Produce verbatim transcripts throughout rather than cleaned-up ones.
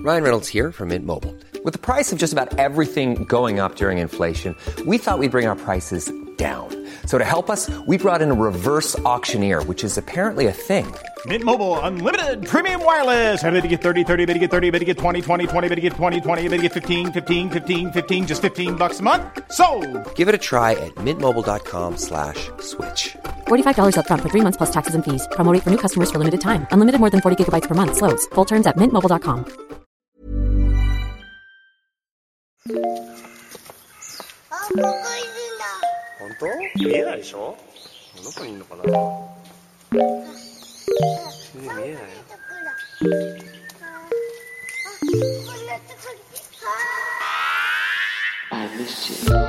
Ryan Reynolds here from Mint Mobile. With the price of just about everything going up during inflation, we thought we'd bring our prices down. So to help us, we brought in a reverse auctioneer, which is apparently a thing. Mint Mobile Unlimited Premium Wireless. How to get thirty, thirty, how to get thirty, how to get twenty, twenty, twenty, how to get twenty, twenty, how to get fifteen, fifteen, fifteen, fifteen, just fifteen bucks a month? Sold! Give it a try at mintmobile.com slash switch. forty-five dollars up front for three months plus taxes and fees. Promo rate for new customers for limited time. Unlimited more than forty gigabytes per month. Slows full terms at mint mobile dot com. あ、ここいるんだ。 本当？見えないでしょ？どこにいるのかな？見えないよ。 I miss you.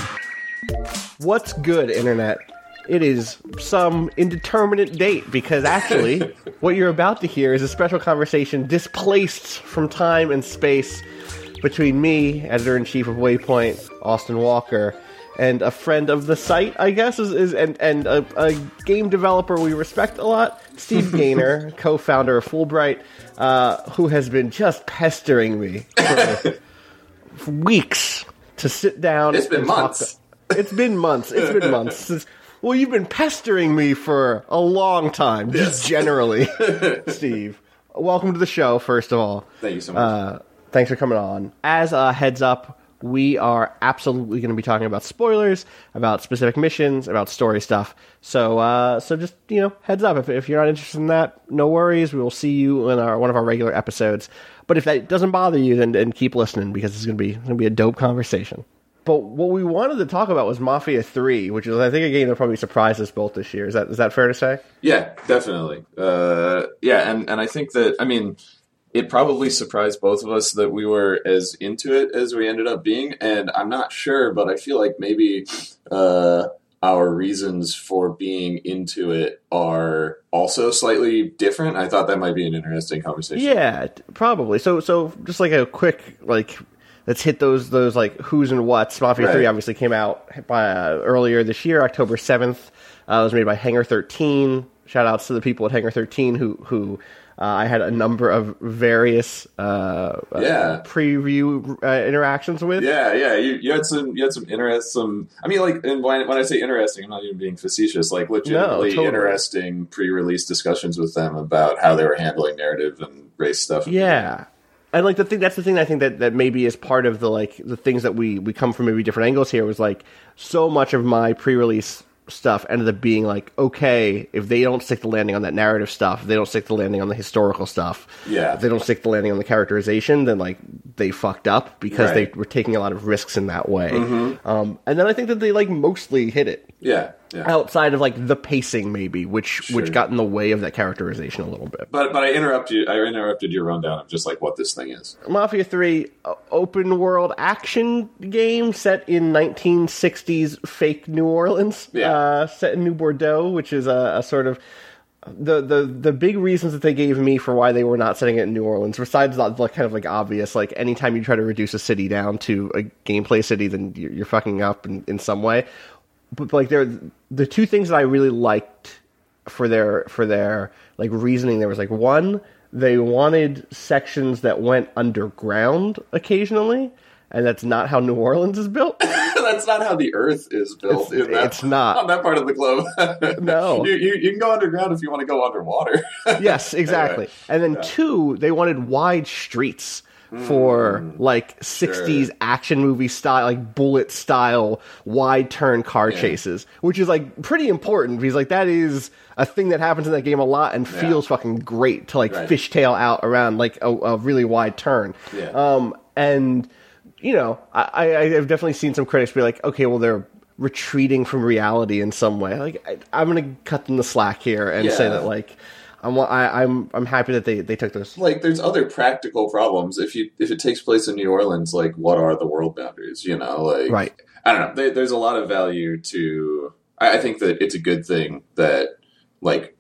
What's good, Internet? It is some indeterminate date, because actually, what you're about to hear is a special conversation displaced from time and space between me, editor-in-chief of Waypoint, Austin Walker, and a friend of the site, I guess, is, is and, and a, a game developer we respect a lot, Steve Gaynor, co-founder of Fulbright, uh, who has been just pestering me for, for weeks to sit down. It's been and months. Talk. It's been months. It's been months. Since, well, you've been pestering me for a long time, just Yes. generally, Steve. Welcome to the show, first of all. Thank you so much. Uh, thanks for coming on. As a heads up, we are absolutely going to be talking about spoilers, about specific missions, about story stuff. So, uh, so just, you know, heads up. If, if you're not interested in that, no worries. We will see you in our one of our regular episodes. But if that doesn't bother you, then, then keep listening, because it's going to be going to be a dope conversation. But what we wanted to talk about was Mafia three, which is, I think, a game that probably surprised us both this year. Is that is that fair to say? Yeah, definitely. Uh, yeah, and, and I think that, I mean, it probably surprised both of us that we were as into it as we ended up being, and I'm not sure, but I feel like maybe uh, our reasons for being into it are also slightly different. I thought that might be an interesting conversation. Yeah, probably. So, so just like a quick, like, let's hit those, those like, who's and what's. Mafia Right. three obviously came out by, uh, earlier this year, October seventh. Uh, it was made by Hangar thirteen. Shout outs to the people at Hangar thirteen who, who uh, I had a number of various uh, Yeah. uh, preview uh, interactions with. Yeah, yeah, you, you had some, you had some interest, some. I mean, like, and when, when I say interesting, I'm not even being facetious. Like, legitimately totally. interesting pre-release discussions with them about how they were handling narrative and race stuff. Yeah. And like the thing, that's the thing I think that, that maybe is part of the like the things that we, we come from maybe different angles here, was like so much of my pre-release stuff ended up being like, okay, if they don't stick the landing on that narrative stuff, if they don't stick the landing on the historical stuff, Yeah. if they don't stick the landing on the characterization, then like they fucked up, because Right. they were taking a lot of risks in that way. Mm-hmm. Um, and then I think that they like mostly hit it. Yeah, yeah. Outside of like the pacing, maybe, which Sure. which got in the way of that characterization a little bit. But but I interrupted I interrupted your rundown of just like what this thing is. Mafia three, uh, open world action game set in nineteen sixties fake New Orleans, Yeah. uh, set in New Bordeaux, which is a, a sort of the, the the big reasons that they gave me for why they were not setting it in New Orleans. Besides that, like kind of like obvious, like anytime you try to reduce a city down to a gameplay city, then you're, you're fucking up in, in some way. But like there, the two things that I really liked for their for their like reasoning, there was like one, they wanted sections that went underground occasionally, and that's not how New Orleans is built. That's not how the Earth is built. It's- in that, it's not. on that part of the globe. No. you, you you can go underground if you want to go underwater. Yes, exactly. Anyway, And then yeah. two, they wanted wide streets for like sixties sure. action movie style, like bullet style, wide turn car Yeah. chases, which is like pretty important, because like that is a thing that happens in that game a lot and Yeah. feels fucking great to like Right. fishtail out around like a, a really wide turn. Yeah. Um, and you know, I, I, I've definitely seen some critics be like, okay, well they're retreating from reality in some way. Like I, I'm going to cut them the slack here and say Yeah. that like. I'm I, I'm I'm happy that they, they took those. Like, there's other practical problems. If you if it takes place in New Orleans, like, what are the world boundaries? You know, like, Right. I don't know. There, there's a lot of value to. I, I think that it's a good thing that like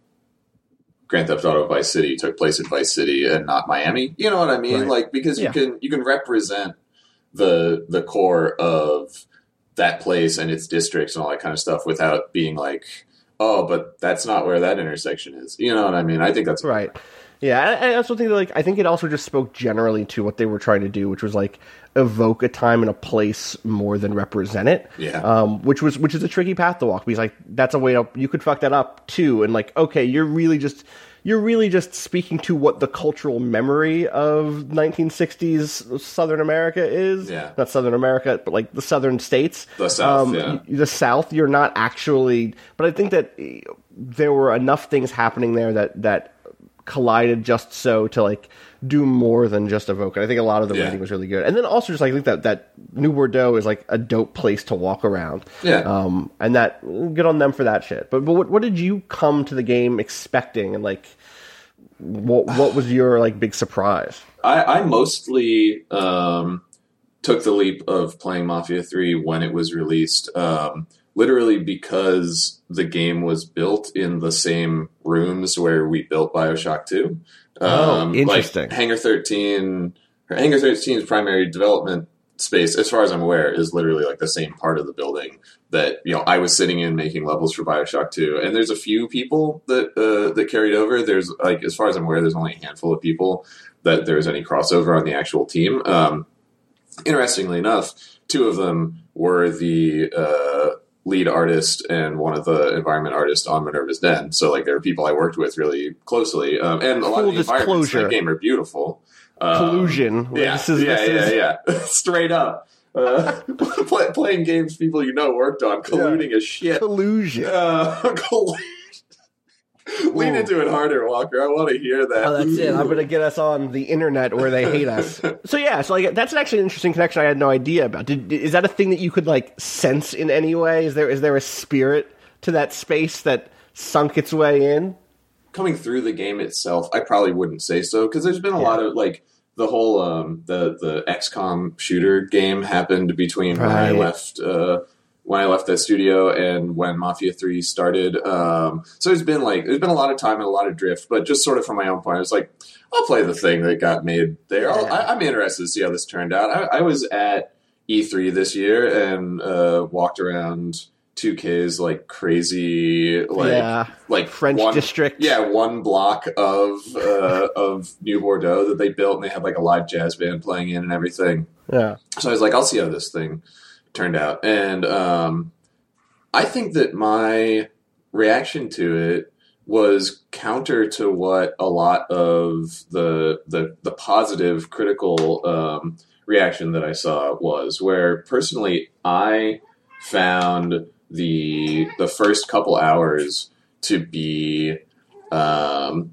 Grand Theft Auto Vice City took place in Vice City and not Miami. You know what I mean? Right. Like, because Yeah. you can you can represent the the core of that place and its districts and all that kind of stuff without being like, oh, but that's not where that intersection is. You know what I mean? I think that's Right. Yeah, I, I also think that, like, I think it also just spoke generally to what they were trying to do, which was like evoke a time and a place more than represent it. Yeah. Um, which was which is a tricky path to walk, because like that's a way to, you could fuck that up too, and like, okay, you're really just you're really just speaking to what the cultural memory of nineteen sixties Southern America is. Yeah. Not Southern America, but like the Southern states. The South, um, yeah. The South, you're not actually, but I think that there were enough things happening there that that collided just so to like do more than just evoke it. I think a lot of the Yeah. writing was really good, and then also just like I think that that New Bordeaux is like a dope place to walk around. Yeah. Um, and that, good on them for that shit. But but what what did you come to the game expecting, and like what what was your like big surprise? I, I mostly um, took the leap of playing Mafia three when it was released, um, literally because the game was built in the same rooms where we built BioShock two. Oh, Um, interesting. Like Hangar thirteen, or Hangar thirteen's primary development space, as far as I'm aware, is literally like the same part of the building that, you know, I was sitting in making levels for BioShock two. And there's a few people that uh, that carried over. There's like, as far as I'm aware, there's only a handful of people that there's any crossover on the actual team. Um, interestingly enough, two of them were the uh, lead artist and one of the environment artists on Minerva's Den. So like, there were people I worked with really closely, um, and a lot Full of the environments in disclosure. that game are beautiful. Um, Collusion. Like, yeah, this is, yeah, this yeah, is, yeah. Straight up. Uh, play, playing games people you know worked on, colluding as shit. Collusion. Uh, collusion. Lean into it harder, Walker. I want to hear that. Oh, that's it. I'm going to get us on the internet where they hate us. So yeah, so like that's actually an interesting connection I had no idea about. Did, is that a thing that you could like sense in any way? Is there is there a spirit to that space that sunk its way in? Coming through the game itself, I probably wouldn't say so, because there's been a Yeah. lot of like the whole um, the the X COM shooter game happened between when I Right. left uh, when I left that studio and when Mafia three started. Um, so there's been like there's been a lot of time and a lot of drift, but just sort of from my own point, I was like, I'll play the thing that got made there. I'll, I, I'm interested to see how this turned out. I, I was at E three this year and uh, walked around two K's like crazy, like Yeah. like French one, district. Yeah, one block of uh, of New Bordeaux that they built, and they had like a live jazz band playing in and everything. Yeah. So I was like, I'll see how this thing turned out, and um, I think that my reaction to it was counter to what a lot of the the, the positive critical um, reaction that I saw was. Where personally, I found the the first couple hours to be um,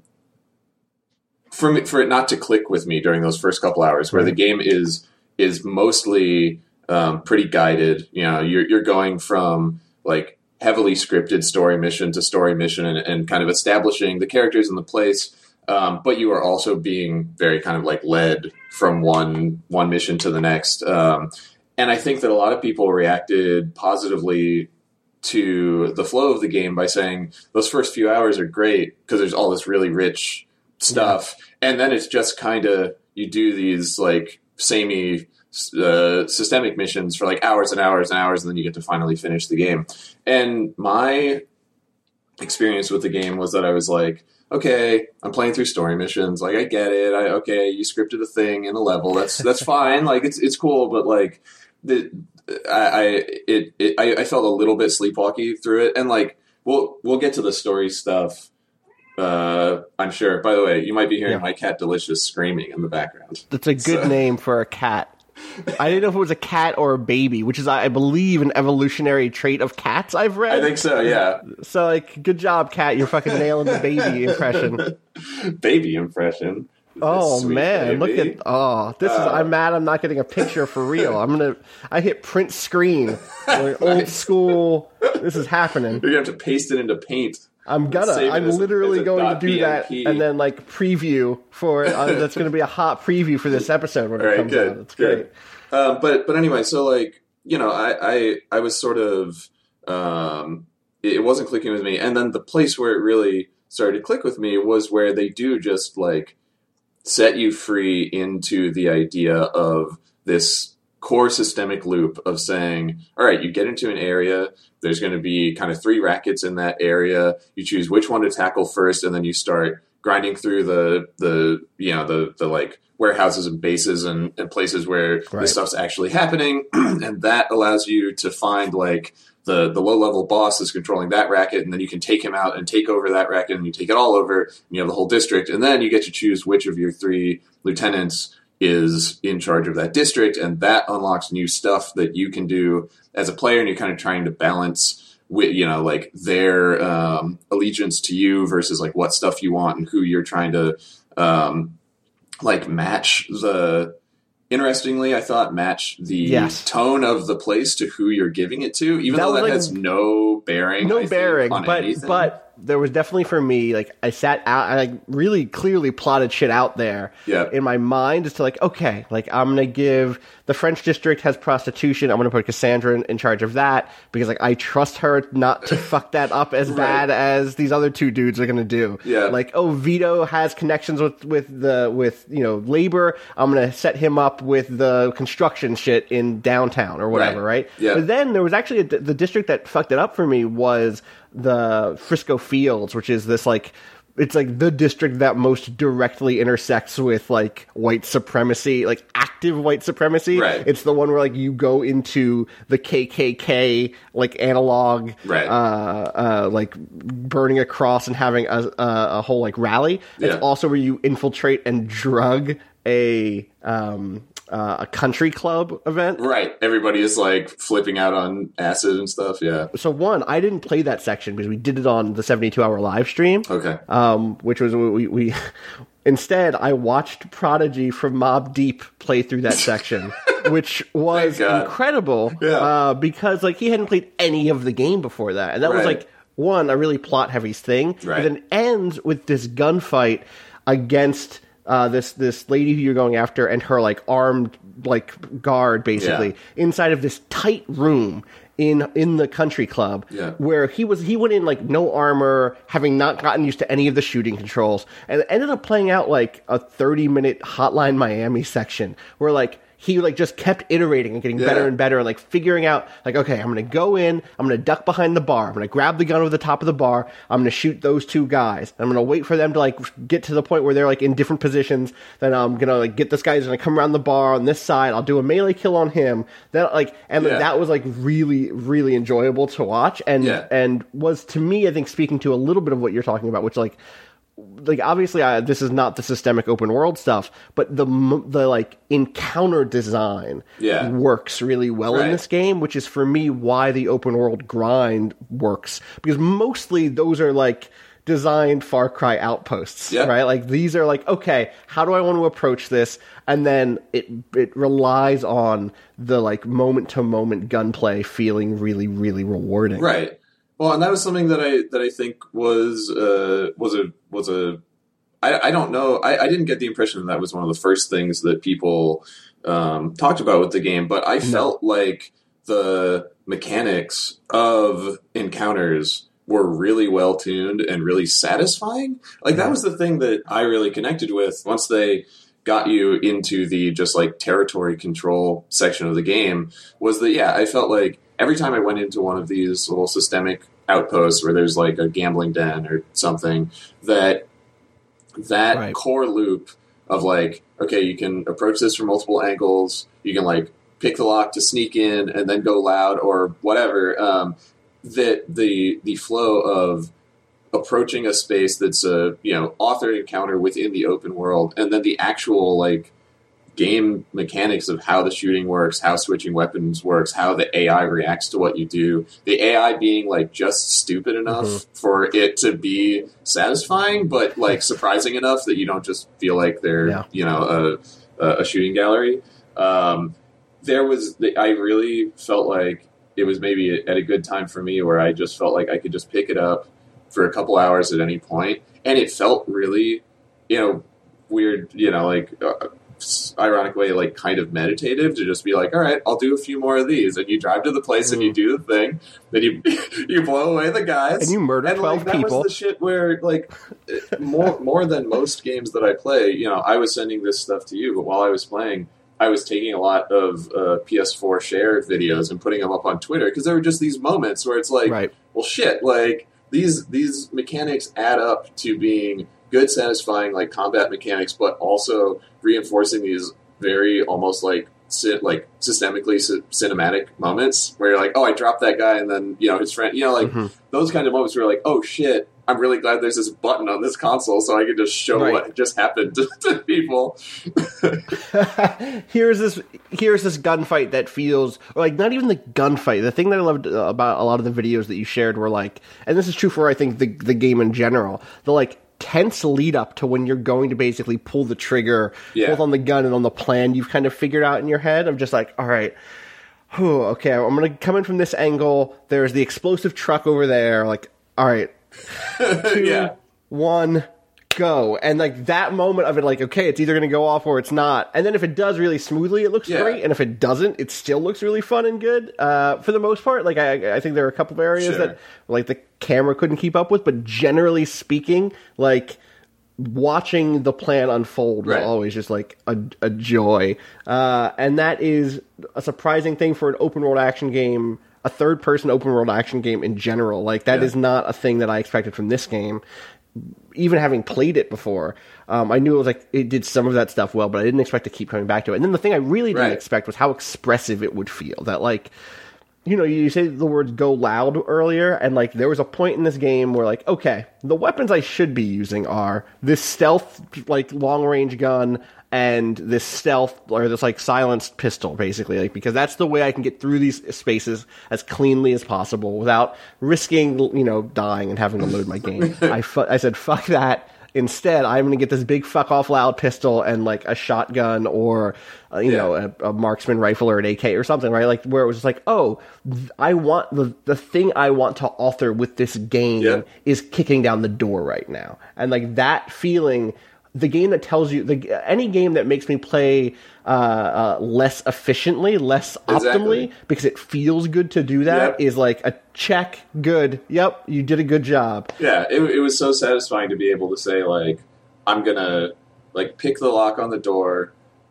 for me, for it not to click with me during those first couple hours, where the game is is mostly um, pretty guided. You know, you're you're going from like heavily scripted story mission to story mission, and, and kind of establishing the characters in the place. Um, but you are also being very kind of like led from one one mission to the next. Um, and I think that a lot of people reacted positively to the flow of the game by saying those first few hours are great because there's all this really rich stuff, yeah. And then it's just kind of you do these like samey uh, systemic missions for like hours and hours and hours, and then you get to finally finish the game. And my experience with the game was that I was like, okay, I'm playing through story missions. Like, I get it. I okay, you scripted a thing in a level. That's that's fine. Like, it's it's cool, but like the. I, I it, it I, I felt a little bit sleepwalky through it, and like we'll we'll get to the story stuff. Uh, I'm sure. By the way, you might be hearing yeah. my cat Delicious screaming in the background. That's a good So- name for a cat. I didn't know if it was a cat or a baby, which is, I believe, an evolutionary trait of cats I've read. I think so. Yeah, So, like, good job, cat. You're fucking nailing the baby impression. baby impression. Oh Sweet man, baby. look at oh this is Uh, I'm mad I'm not getting a picture for real. I'm gonna I hit print screen. Like, old school. This is happening. You're gonna have to paste it into Paint. I'm gonna. Save it I'm as a- literally as a going to do that .bmp. and then like preview for it. Uh, that's going to be a hot preview for this episode when All it right, comes good, out. It's good. great. Um, but but anyway, so like you know, I I, I was sort of um, it, it wasn't clicking with me, and then the place where it really started to click with me was where they do just like set you free into the idea of this core systemic loop of saying, all right, you get into an area, there's going to be kind of three rackets in that area, you choose which one to tackle first, and then you start grinding through the the you know the the like warehouses and bases and, and places where Right. this stuff's actually happening, and that allows you to find like the the low level boss is controlling that racket, and then you can take him out and take over that racket, and you take it all over, and you have the whole district, and then you get to choose which of your three lieutenants is in charge of that district, and that unlocks new stuff that you can do as a player, and you're kind of trying to balance with, you know, like their um, allegiance to you versus like what stuff you want and who you're trying to um, like match the. Interestingly, I thought match the Yes. tone of the place to who you're giving it to, even That though was, that like, has no bearing. no I think, bearing, on but anything. but there was definitely for me, like I sat out, I like really clearly plotted shit out there Yeah. in my mind as to like, okay, like I'm gonna give the French district has prostitution. I'm gonna put Cassandra in, in charge of that because like I trust her not to fuck that up as Right. bad as these other two dudes are gonna do. Yeah. Like, oh, Vito has connections with with the with you know labor. I'm gonna set him up with the construction shit in downtown or whatever, Right. right? Yeah. But then there was actually a, the district that fucked it up for me was the Frisco Fields, which is this like it's like the district that most directly intersects with like white supremacy, like active white supremacy. Right. It's the one where like you go into the K K K like analog, Right. uh, uh, like burning a cross and having a, a, a whole like rally. It's Yeah. also where you infiltrate and drug a um, uh, a country club event. Right. Everybody is like flipping out on acid and stuff. Yeah. So one, I didn't play that section because we did it on the seventy-two hour live stream. Okay. Um, which was we, we instead I watched Prodigy from Mob Deep play through that section, which was Thank God. incredible. Yeah. Uh, because like he hadn't played any of the game before that, and that was Right. like one a really plot heavy thing. Right. And then ends with this gunfight against. Uh, this this lady who you're going after and her like armed like guard basically Yeah. inside of this tight room in in the country club Yeah. where he was he went in like no armor, having not gotten used to any of the shooting controls, and it ended up playing out like a thirty minute Hotline Miami section where like he like just kept iterating and getting Yeah. better and better and like figuring out like, okay, I'm gonna go in, I'm gonna duck behind the bar, I'm gonna grab the gun over the top of the bar, I'm gonna shoot those two guys, I'm gonna wait for them to like get to the point where they're like in different positions, then I'm gonna like get this guy who's gonna come around the bar on this side, I'll do a melee kill on him, then like and like, Yeah. that was like really really enjoyable to watch and Yeah. and was to me I think speaking to a little bit of what you're talking about, which like like obviously I, this is not the systemic open world stuff, but the m- the like encounter design Yeah. works really well in Right. this game, which is for me why the open world grind works, because mostly those are like designed Far Cry outposts, Yeah. right? Like these are like, okay, how do I want to approach this? And then it it relies on the like moment to moment gunplay feeling really really rewarding. Right. Well, and that was something that I that I think was uh, was a was a I, I don't know I, I didn't get the impression that that was one of the first things that people um, talked about with the game, but I felt like the mechanics of encounters were really well tuned and really satisfying. Like that was the thing that I really connected with once they got you into the just like territory control section of the game, was that yeah, I felt like every time I went into one of these little systemic outposts where there's like a gambling den or something, that that Right. core loop of like, okay, you can approach this from multiple angles, you can like pick the lock to sneak in and then go loud or whatever, um, that the the flow of approaching a space that's a you know authored encounter within the open world, and then the actual like game mechanics of how the shooting works, how switching weapons works, how the A I reacts to what you do. The A I being like just stupid enough Mm-hmm. for it to be satisfying, but like surprising enough that you don't just feel like they're Yeah. you know a, a shooting gallery. Um, there was I really felt like it was maybe at a good time for me where I just felt like I could just pick it up for a couple hours at any point, and it felt really you know weird you know like. Uh, ironic way, like kind of meditative, to just be like, all right, I'll do a few more of these, and you drive to the place and you do the thing, then you you blow away the guys, And you murder and, twelve like, that people. was the shit where like more more than most games that I play, you know, I was sending this stuff to you, but while I was playing, I was taking a lot of uh, P S four share videos and putting them up on Twitter, because there were just these moments where it's like, Right. well, shit, like these these mechanics add up to being good, satisfying like combat mechanics, but also reinforcing these very almost like ci- like systemically c- cinematic moments where you're like, oh, I dropped that guy, and then you know his friend, you know, like mm-hmm. those kind of moments where you're like, oh shit, I'm really glad there's this button on this console so I can just show right. what just happened to, to people. here's this here's this gunfight that feels or like not even the gunfight. The thing that I loved about a lot of the videos that you shared were like, and this is true for I think the the game in general, the like tense lead up to when you're going to basically pull the trigger, yeah. both on the gun and on the plan you've kind of figured out in your head. I'm just like, all right, whew, okay, I'm going to come in from this angle. There's the explosive truck over there. Like, all right, two, yeah. one, go. And like that moment of it, like, okay, it's either going to go off or it's not. And then if it does really smoothly, it looks yeah. great. And if it doesn't, it still looks really fun and good. Uh, for the most part, like I, I think there are a couple of areas sure. that like the camera couldn't keep up with, but generally speaking, like watching the plan unfold right. was always just like a, a joy. Uh, and that is a surprising thing for an open world action game, a third person open world action game in general. Like that yeah. is not a thing that I expected from this game. Even having played it before, um, I knew it was like it did some of that stuff well, but I didn't expect to keep coming back to it. And then the thing I really didn't right. expect was how expressive it would feel. That like, you know, you say the words "go loud" earlier, and like there was a point in this game where like, okay, the weapons I should be using are this stealth like long range gun and this stealth or this like silenced pistol, basically, like because that's the way I can get through these spaces as cleanly as possible without risking, you know, dying and having to load my game. I fu- I said fuck that. Instead, I'm going to get this big fuck off loud pistol and like a shotgun or uh, you yeah. know a, a marksman rifle or an A K or something, right? Like where it was just like, oh, th- I want the the thing I want to author with this game yeah. is kicking down the door right now, and like that feeling. The game that tells you, the, any game that makes me play uh, uh, less efficiently, less optimally, exactly. because it feels good to do that, yep. is like a check, good, yep, you did a good job. Yeah, it, it was so satisfying to be able to say, like, I'm gonna, like, pick the lock on the door,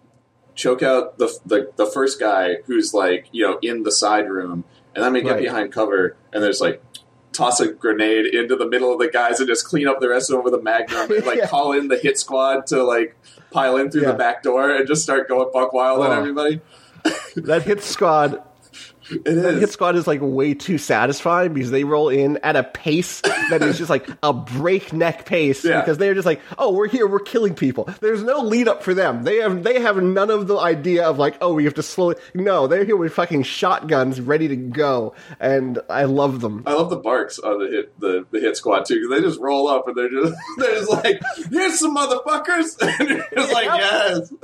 choke out the the, the first guy who's, like, you know, in the side room, and then we get right. behind cover, and there's, like, toss a grenade into the middle of the guys and just clean up the rest of them with a magnum and like yeah. call in the hit squad to like pile in through yeah. the back door and just start going buck wild oh. on everybody. That hit squad It is. That hit squad is like way too satisfying because they roll in at a pace that is just like a breakneck pace yeah. because they're just like, oh, we're here, we're killing people. There's no lead up for them. They have they have none of the idea of like, oh, we have to slow it. No, they're here with fucking shotguns ready to go, and I love them. I love the barks on the hit the, the hit squad too because they just roll up and they're just they're just like, here's some motherfuckers, and you're just like, yes.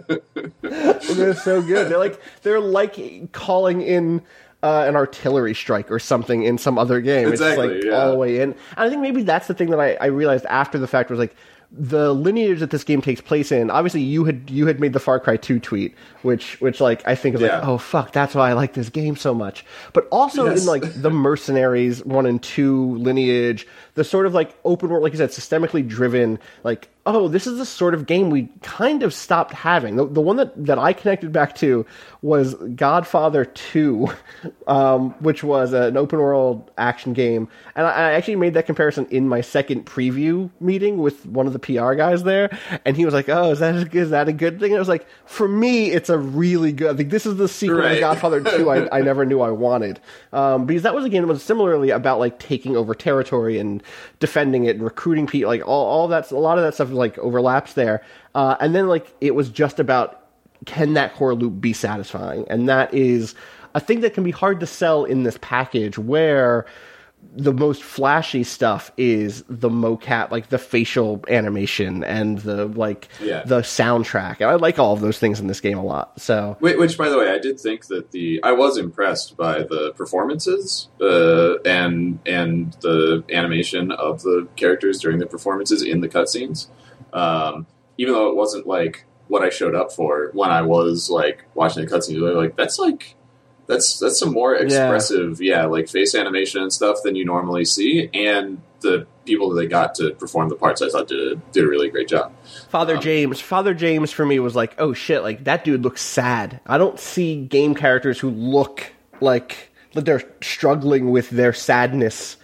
They're so good. They're like they're like calling in. Uh, an artillery strike or something in some other game. Exactly, it's like yeah. all the way in. And I think maybe that's the thing that I, I realized after the fact was like the lineage that this game takes place in. Obviously, you had you had made the Far Cry two tweet, which which like I think is yeah. like, oh fuck, that's why I like this game so much. But also yes. in like the Mercenaries one and two lineage, the sort of like open world, like you said, systemically driven, like, oh, this is the sort of game we kind of stopped having. The, the one that, that I connected back to was Godfather two, um, which was an open world action game. And I, I actually made that comparison in my second preview meeting with one of the P R guys there. And he was like, oh, is that a, is that a good thing? And I was like, for me, it's a really good, I think this is the sequel right. to Godfather two I, I never knew I wanted. Um, because that was a game that was similarly about like taking over territory and defending it and recruiting people, like all, all that's, a lot of that stuff like overlaps there. Uh, and then like it was just about, can that core loop be satisfying? And that is a thing that can be hard to sell in this package where the most flashy stuff is the mocap, like the facial animation and the like yeah. the soundtrack. And I like all of those things in this game a lot. So, which, by the way, I did think that the I was impressed by the performances uh, and and the animation of the characters during the performances in the cutscenes. Um, even though it wasn't like what I showed up for when I was like watching the cutscenes, like that's like. That's that's some more expressive, yeah. yeah, like face animation and stuff than you normally see, and the people that they got to perform the parts, I thought did did a really great job. Father um, James, Father James for me was like, oh shit, like that dude looks sad. I don't see game characters who look like that they're struggling with their sadness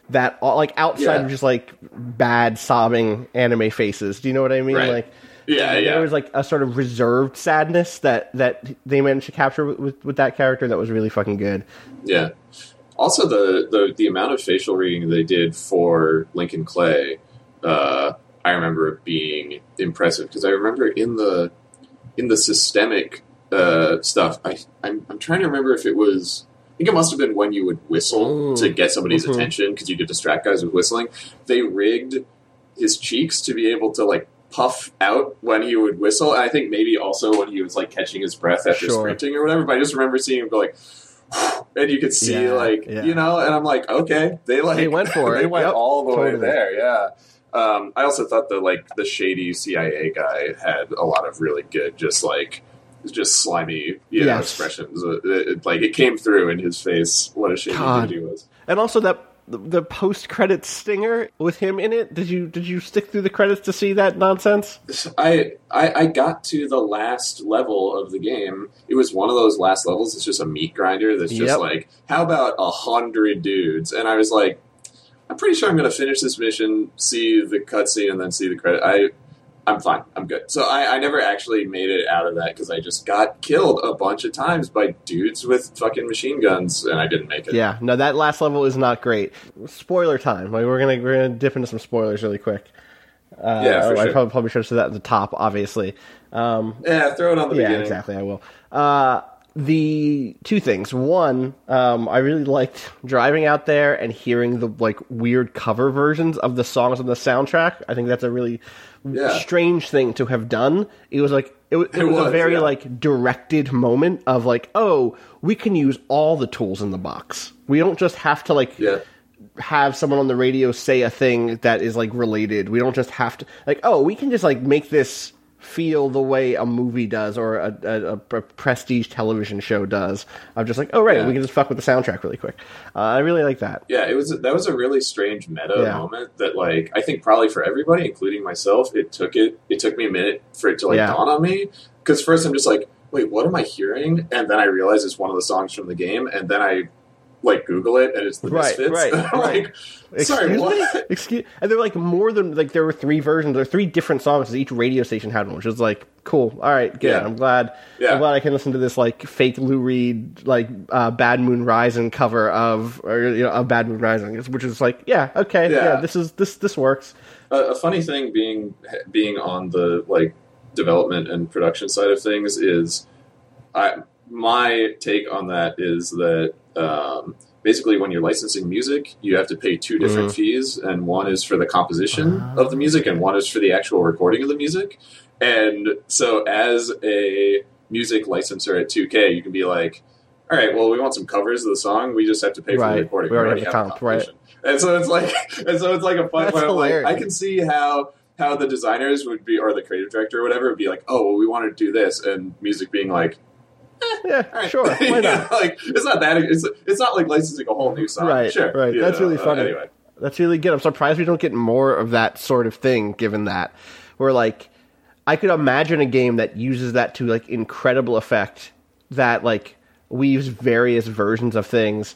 that like outside Yeah. of just like bad sobbing anime faces. Do you know what I mean? Right. Like, Yeah, there yeah. was like a sort of reserved sadness that that they managed to capture with, with, with that character that was really fucking good. Yeah. Also, the, the, the amount of facial reading they did for Lincoln Clay, uh, I remember being impressive because I remember in the in the systemic uh, stuff, I I'm, I'm trying to remember if it was. I think it must have been when you would whistle Mm. to get somebody's Mhm. attention because you could distract guys with whistling. They rigged his cheeks to be able to like puff out when he would whistle, and I think maybe also when he was like catching his breath after Sure. sprinting or whatever. But I just remember seeing him go like. And you could see, Yeah, like, yeah. you know, and I'm like, okay, they like They went for it. they went Yep, all the totally. way there, yeah. Um, I also thought that like the shady C I A guy had a lot of really good, just like, just slimy, you know, Yes. expressions. It, it- like it came through in his face what a shady God. dude he was. And also that the, the post credits stinger with him in it. Did you did you stick through the credits to see that nonsense? I, I I got to the last level of the game. It was one of those last levels. It's just a meat grinder that's just Yep. like, how about a hundred dudes? And I was like, I'm pretty sure I'm going to finish this mission, see the cutscene, and then see the credit. I, I'm fine. I'm good. So I, I never actually made it out of that because I just got killed a bunch of times by dudes with fucking machine guns, and I didn't make it. Yeah, no, that last level is not great. Spoiler time. Like we're gonna we're gonna dip into some spoilers really quick. Uh, Yeah, for I sure. probably, probably should have said that at the top, obviously. Um, Yeah, throw it on the yeah, beginning. exactly. I will. Uh, the two things. One, um, I really liked driving out there and hearing the like weird cover versions of the songs on the soundtrack. I think that's a really Yeah. strange thing to have done. It was like it, was- it It was a was, very yeah. like directed moment of like, oh, we can use all the tools in the box. We don't just have to like Yeah. have someone on the radio say a thing that is like related. We don't just have to like, oh, we can just like make this feel the way a movie does or a, a, a prestige television show does. I'm just like, oh right, Yeah. we can just fuck with the soundtrack really quick. Uh, I really like that. Yeah, it was that was a really strange meta Yeah. moment that like I think probably for everybody, including myself, it took it it took me a minute for it to like Yeah. dawn on me. Because first I'm just like, wait, what am I hearing? And then I realize it's one of the songs from the game, and then I like Google it and it's the Right, Misfits. right, I'm right. like, sorry, Excuse what? me? Excuse, and there were like more than like there were three versions. There were three different songs. Each radio station had one, which was like cool. All right, good. Yeah. I'm glad. Yeah. I'm glad I can listen to this like fake Lou Reed like uh, Bad Moon Rising cover of or you know of Bad Moon Rising, which is like yeah okay yeah, Yeah. this is this this works. A, a funny thing being being on the like development and production side of things is, I my take on that is that um, basically when you're licensing music, you have to pay two different fees, and one is for the composition of the music, and one is for the actual recording of the music. And so, as a music licensor at two K, you can be like, "All right, well, we want some covers of the song. We just have to pay for Right. the recording. We already have the the comp, right. composition." And so it's like, and so it's like a fun. That's Where I'm like, hilarious. I can see how how the designers would be, or the creative director or whatever, would be like, "Oh, well, we want to do this," and music being like, Yeah, all right. sure, why Yeah, not? like it's not that. It's it's not like licensing a whole new song. Right, sure, right. you That's know, really uh, funny. anyway, That's really good. I'm surprised we don't get more of that sort of thing, given that where like I could imagine a game that uses that to like incredible effect, that like weaves various versions of things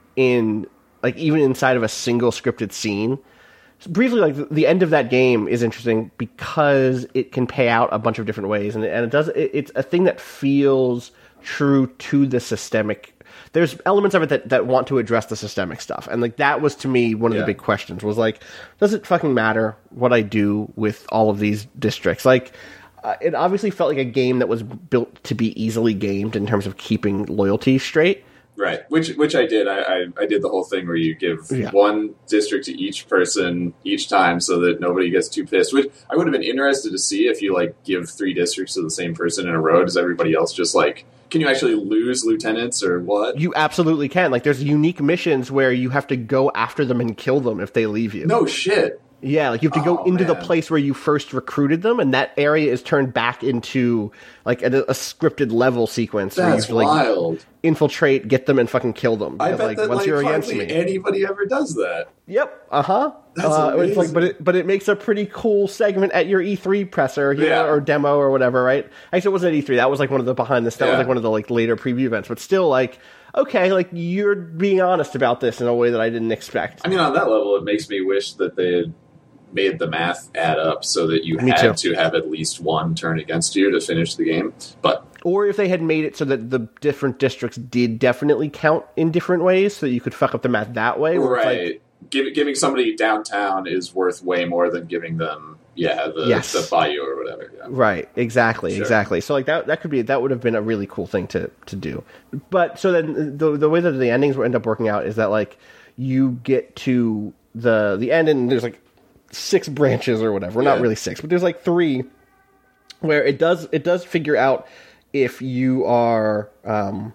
in like even inside of a single scripted scene. So briefly, like the, the end of that game is interesting because it can pay out a bunch of different ways, and, and it does. It, it's a thing that feels true to the systemic. There's elements of it that, that want to address the systemic stuff, and like that was to me one of Yeah. the big questions. Was like, does it fucking matter what I do with all of these districts? Like, uh, it obviously felt like a game that was built to be easily gamed in terms of keeping loyalty straight. right. Which which I did. I, I I did the whole thing where you give Yeah. one district to each person each time, so that nobody gets too pissed. Which I would have been interested to see if you like give three districts to the same person in a row. Does everybody else just like? Can you actually lose lieutenants or what? You absolutely can. Like, there's unique missions where you have to go after them and kill them if they leave you. No shit. Yeah, like you have to go Oh, into the man. place where you first recruited them, and that area is turned back into like a, a scripted level sequence. where you That's have to, like, wild. infiltrate, get them, and fucking kill them. I Because, bet like, that once like you're against hardly me, anybody ever does that. yep, uh huh. That's Uh, it's like, amazing. but it but it makes a pretty cool segment at your E three presser, you Yeah. know, or demo or whatever, right? Actually, it wasn't at E three. That was like one of the behind the that Yeah. was like one of the like later preview events. But still, like, okay, like you're being honest about this in a way that I didn't expect. I mean, on that level, it makes me wish that they had made the math add up so that you Me had too. to have at least one turn against you to finish the game. But Or if they had made it so that the different districts did definitely count in different ways, so that you could fuck up the math that way. where it's right, like, Give, giving somebody downtown is worth way more than giving them, yeah, the, Yes. the bayou or whatever. Yeah. Right, exactly, Sure. exactly. So like that that could be that would have been a really cool thing to to do. But so then the the way that the endings will end up working out is that like you get to the the end and there's like six branches or whatever. Not Yeah. really six, but there's like three where it does it does figure out if you are um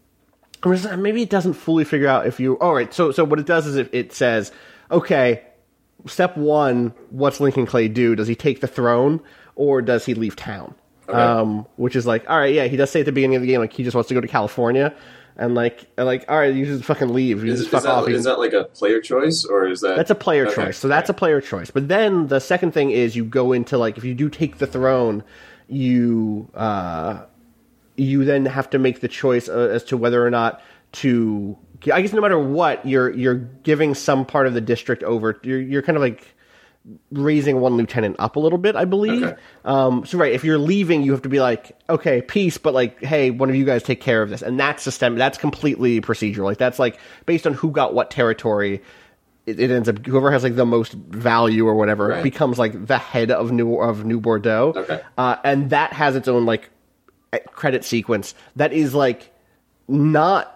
or is that- maybe it doesn't fully figure out if you all right, so so what it does is it, it says, okay, step one, what's Lincoln Clay do? Does he take the throne or does he leave town? Okay. Um, which is like, all right, yeah, he does say at the beginning of the game, like, he just wants to go to California. And like, and like, all right, you just fucking leave. You Is, just is fuck that, off. You is that like a player choice, or is that... that's a player Okay. choice. So that's a player choice. But then the second thing is you go into like, if you do take the throne, you uh, you then have to make the choice uh, as to whether or not to. I guess no matter what, you're you're giving some part of the district over. You're you're kind of like raising one lieutenant up a little bit, I believe. Okay. Um, so right, if you're leaving, you have to be like, okay, peace, but like, hey, one of you guys take care of this, and that's systemic. That's completely procedural. Like that's like based on who got what territory. It, it ends up whoever has like the most value or whatever Right. becomes like the head of New of New Bordeaux. Okay. Uh, and that has its own like credit sequence that is like not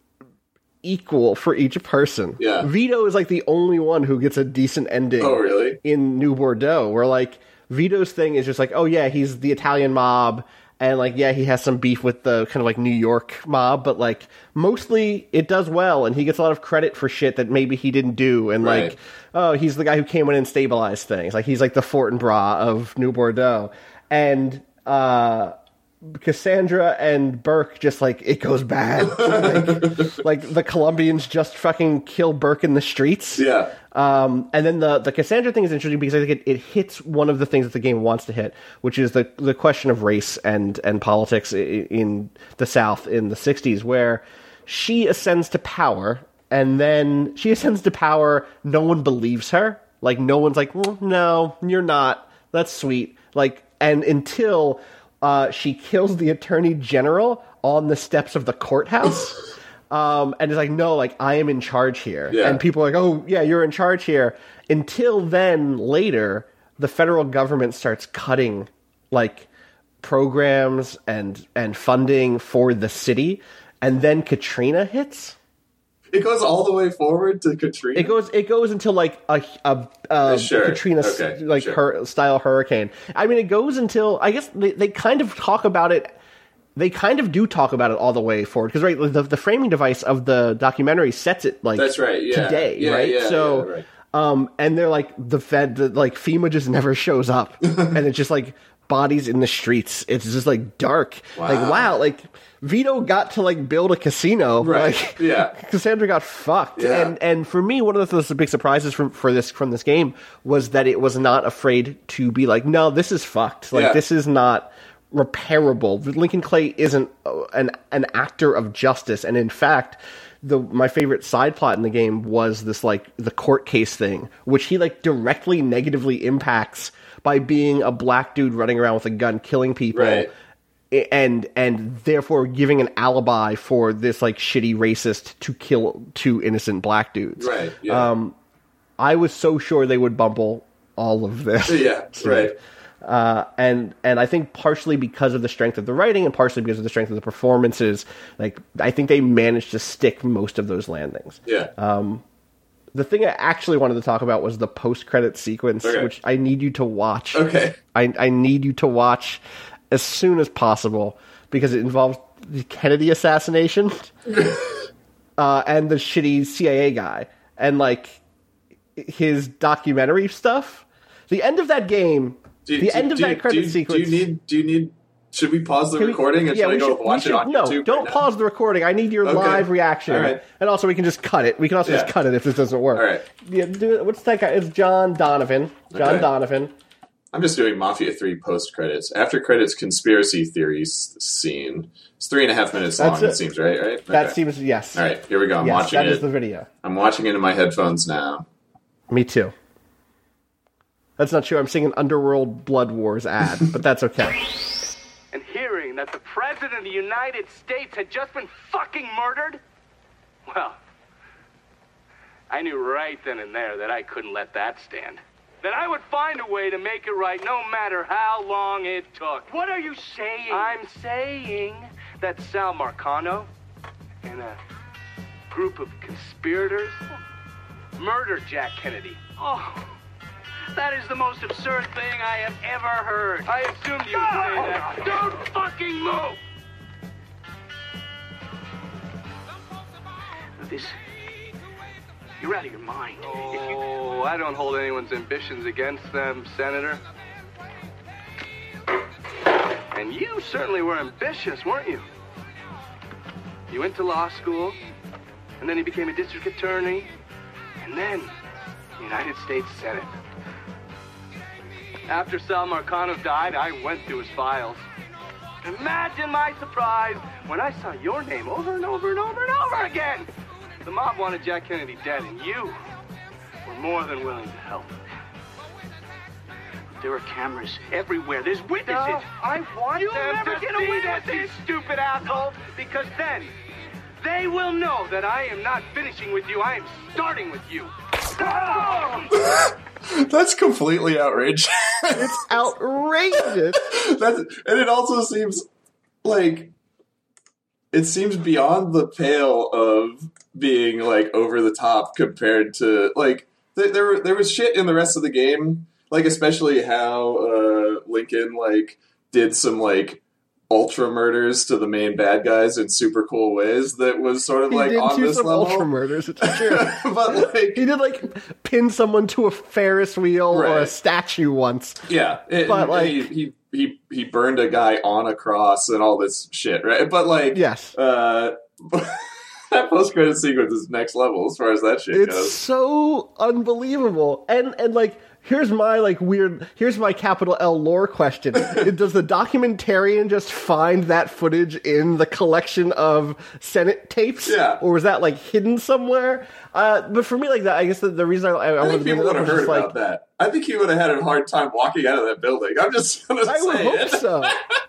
equal for each person. Yeah. Vito is like the only one who gets a decent ending. Oh, really? In New Bordeaux, where like Vito's thing is just like, oh yeah, he's the Italian mob, and like yeah, he has some beef with the kind of like New York mob, but like mostly it does well, and he gets a lot of credit for shit that maybe he didn't do, and Right. like oh, he's the guy who came in and stabilized things, like he's like the Fortinbras of New Bordeaux, and uh. Cassandra and Burke just like it goes bad. like, like the Colombians just fucking kill Burke in the streets. Yeah. Um, and then the the Cassandra thing is interesting because I think it, it hits one of the things that the game wants to hit, which is the the question of race and and politics in, in the South in the sixties, where she ascends to power, and then she ascends to power. No one believes her. Like no one's like, well, no, you're not. That's sweet. Like, and until. Uh, she kills the attorney general on the steps of the courthouse, um, and is like, "No, like I am in charge here." Yeah. And people are like, "Oh, yeah, you're in charge here." Until then, later, the federal government starts cutting like programs and and funding for the city, and then Katrina hits. It goes all the way forward to Katrina? It goes. It goes until like a a, a Sure. Katrina Okay, like sure. her style hurricane. I mean, it goes until I guess they, they kind of talk about it. They kind of do talk about it all the way forward because right, the the framing device of the documentary sets it like That's right, yeah. today, Yeah, right? yeah, so, yeah, right. um, and they're like the Fed, the, like FEMA just never shows up, and it's just like bodies in the streets. It's just like dark. Like Wow. wow, like Vito got to like build a casino, Right, Like, yeah. Cassandra got fucked, Yeah. and and for me, one of the, the big surprises from for this from this game was that it was not afraid to be like, no, this is fucked. Like Yeah. this is not repairable. Lincoln Clay isn't uh, an an actor of justice, and in fact, the my favorite side plot in the game was this like the court case thing, which he like directly negatively impacts by being a black dude running around with a gun killing people. Right. And and therefore giving an alibi for this like shitty racist to kill two innocent black dudes. Right, yeah. Um, I was so sure they would bumble all of this. Yeah, right. Uh, and and I think partially because of the strength of the writing and partially because of the strength of the performances, like I think they managed to stick most of those landings. Yeah. The thing I actually wanted to talk about was the post-credit sequence, Okay. which I need you to watch. Okay. I, I need you to watch as soon as possible because it involves the Kennedy assassination uh, and the shitty C I A guy and like his documentary stuff. The end of that game, Do- the do- end of do- that credit do, sequence. Do you need? Do you need Should we pause the Can we- recording and yeah, should I we go should- we watch should- it on no, YouTube? don't right now? pause the recording. I need your Okay. live reaction. All right. And also, we can just cut it. We can also Yeah. just cut it if this doesn't work. All right. Yeah, do it. What's that guy? It's John Donovan. John Okay. Donovan. I'm just doing Mafia three post credits. After credits conspiracy theories scene. It's three and a half minutes That's long, it. it. seems, right? Right? That Okay. seems, yes. All right, here we go. I'm yes, watching that it. is the video. I'm watching it in my headphones now. Me too. That's not true. I'm seeing an Underworld Blood Wars ad, but that's okay. And hearing that the President of the United States had just been fucking murdered? Well, I knew right then and there that I couldn't let that stand. That I would find a way to make it right no matter how long it took. What are you saying? I'm saying that Sal Marcano and a group of conspirators murdered Jack Kennedy. Oh, that is the most absurd thing I have ever heard. I assumed you would say that. Don't fucking move! This... You're out of your mind. Oh, I don't hold anyone's ambitions against them, Senator. And you certainly were ambitious, weren't you? You went to law school, and then you became a district attorney, and then United States Senate. After Sal Marcano died, I went through his files. Imagine my surprise when I saw your name over and over and over and over again. The mob wanted Jack Kennedy dead, and you were more than willing to help. There are cameras everywhere. There's witnesses. No, I want You'll them never to get see away this, with you stupid asshole, because then they will know that I am not finishing with you. I am starting with you. That's completely outrageous. It's outrageous. That's, and it also seems like it seems beyond the pale of being like over the top compared to like th- there there was shit in the rest of the game, like especially how uh, Lincoln like did some like ultra murders to the main bad guys in super cool ways that was sort of He like did on do this some level. ultra murders, it's true. But like He did like pin someone to a Ferris wheel or a Right. statue once. yeah, it, But, and like- he, he he he burned a guy on a cross and all this shit, right? But like Yes. uh, that post credit sequence is next level as far as that shit It's goes. so unbelievable. And and like here's my like weird here's my capital L lore question. Does the documentarian just find that footage in the collection of Senate tapes? Yeah. Or was that like hidden somewhere? Uh, but for me, like that, I guess the, the reason I, I, I I wanted think to bring people it would up have was heard just about like that. I think he would have had a hard time walking out of that building. I'm just gonna I would say hope it. so.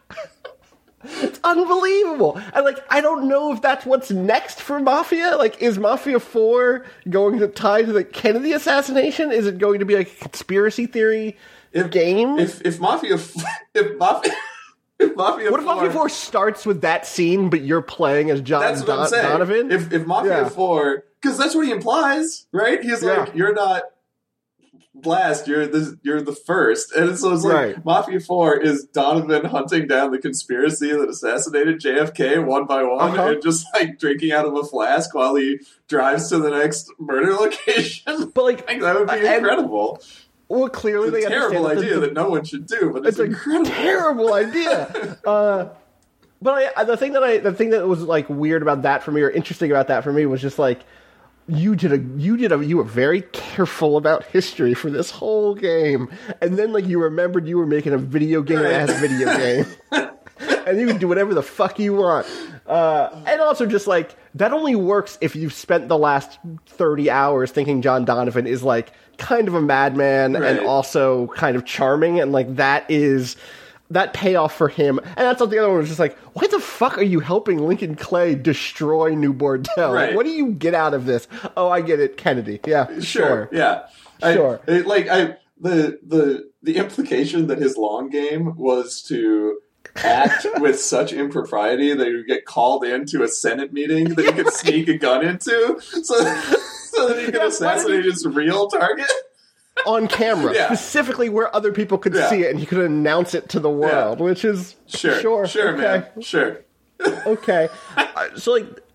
It's unbelievable. And like I don't know if that's what's next for Mafia. Like is Mafia four going to tie to the Kennedy assassination? Is it going to be like a conspiracy theory If, game? If if Mafia if Mafia if Mafia what if Mafia four starts with that scene, but you're playing as John That's what I'm Don- saying. Donovan? If if Mafia Yeah. four, because that's what he implies, right? He's like, Yeah. you're not last, you're the you're the first, and so it's like Right. Mafia four is Donovan hunting down the conspiracy that assassinated J F K one by one, Uh-huh. and just like drinking out of a flask while he drives to the next murder location. But like, I think that would be and- incredible. well, clearly It's a they terrible understand idea that, the, that no one should do, but it's, it's a incredible. terrible idea. Uh, but I, the thing that I, the thing that was like weird about that for me, or interesting about that for me, was just like you did a, you did a, you were very careful about history for this whole game, and then like you remembered you were making a video game Right. as video game, and you can do whatever the fuck you want. Uh, and also just like that only works if you've spent the last thirty hours thinking John Donovan is like kind of a madman and Right. also kind of charming, and like that is that payoff for him. And that's what the other one was just like, why the fuck are you helping Lincoln Clay destroy New Bordeaux? Like, Right. what do you get out of this? Oh, I get it, Kennedy. Yeah, Sure. sure. Yeah. I- Sure. it- like I the the the implication that his long game was to act with such impropriety that he would get called into a Senate meeting that he could sneak a gun into, so so that he could Yeah, why assassinate his real target. On camera, Yeah. specifically where other people could Yeah. see it, and he could announce it to the world, Yeah. which is Sure, sure, sure, okay. man, sure. Okay. Uh, so, like,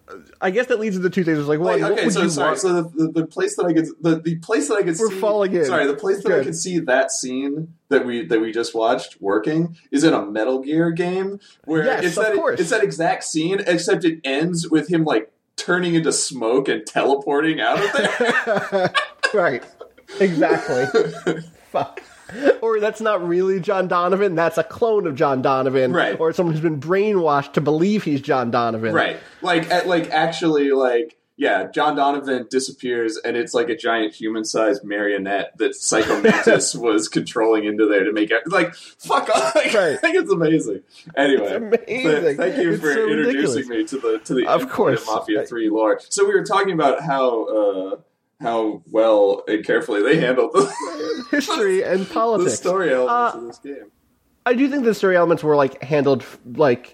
I guess that leads to the two things. It's like, one, Like, what okay, would so you sorry. want? So the, the, the place that I could the, the place that I could We're see falling in. Sorry, the place that Good. I could see that scene that we that we just watched working is in a Metal Gear game where Yes, it's of that course. it's that exact scene, except it ends with him like turning into smoke and teleporting out of there. Right. Exactly. Fuck. Or that's not really John Donovan, that's a clone of John Donovan. Right. Or someone who's been brainwashed to believe he's John Donovan. Right. Like at, like actually like yeah, John Donovan disappears and it's like a giant human-sized marionette that Psycho Mantis was controlling into there to make it like fuck off. Like, Right. I think it's amazing. Anyway, It's amazing. th- thank you It's for so introducing ridiculous. me to the to the Of endpoint course. Mafia three lore. So we were talking about how uh, how well and carefully they handled the, History and the politics. story elements Uh, of this game. I do think the story elements were like handled like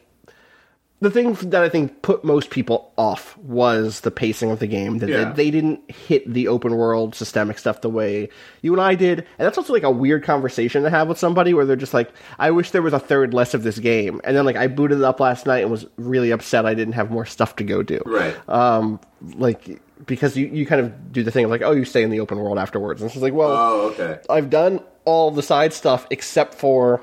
the thing that I think put most people off was the pacing of the game. That Yeah. they, they didn't hit the open world systemic stuff the way you and I did, and that's also like a weird conversation to have with somebody where they're just like, "I wish there was a third less of this game," and then like I booted it up last night and was really upset I didn't have more stuff to go do. Right. Um, like because you you kind of do the thing of like, oh, you stay in the open world afterwards, and it's just like, well, Oh, okay. I've done all the side stuff except for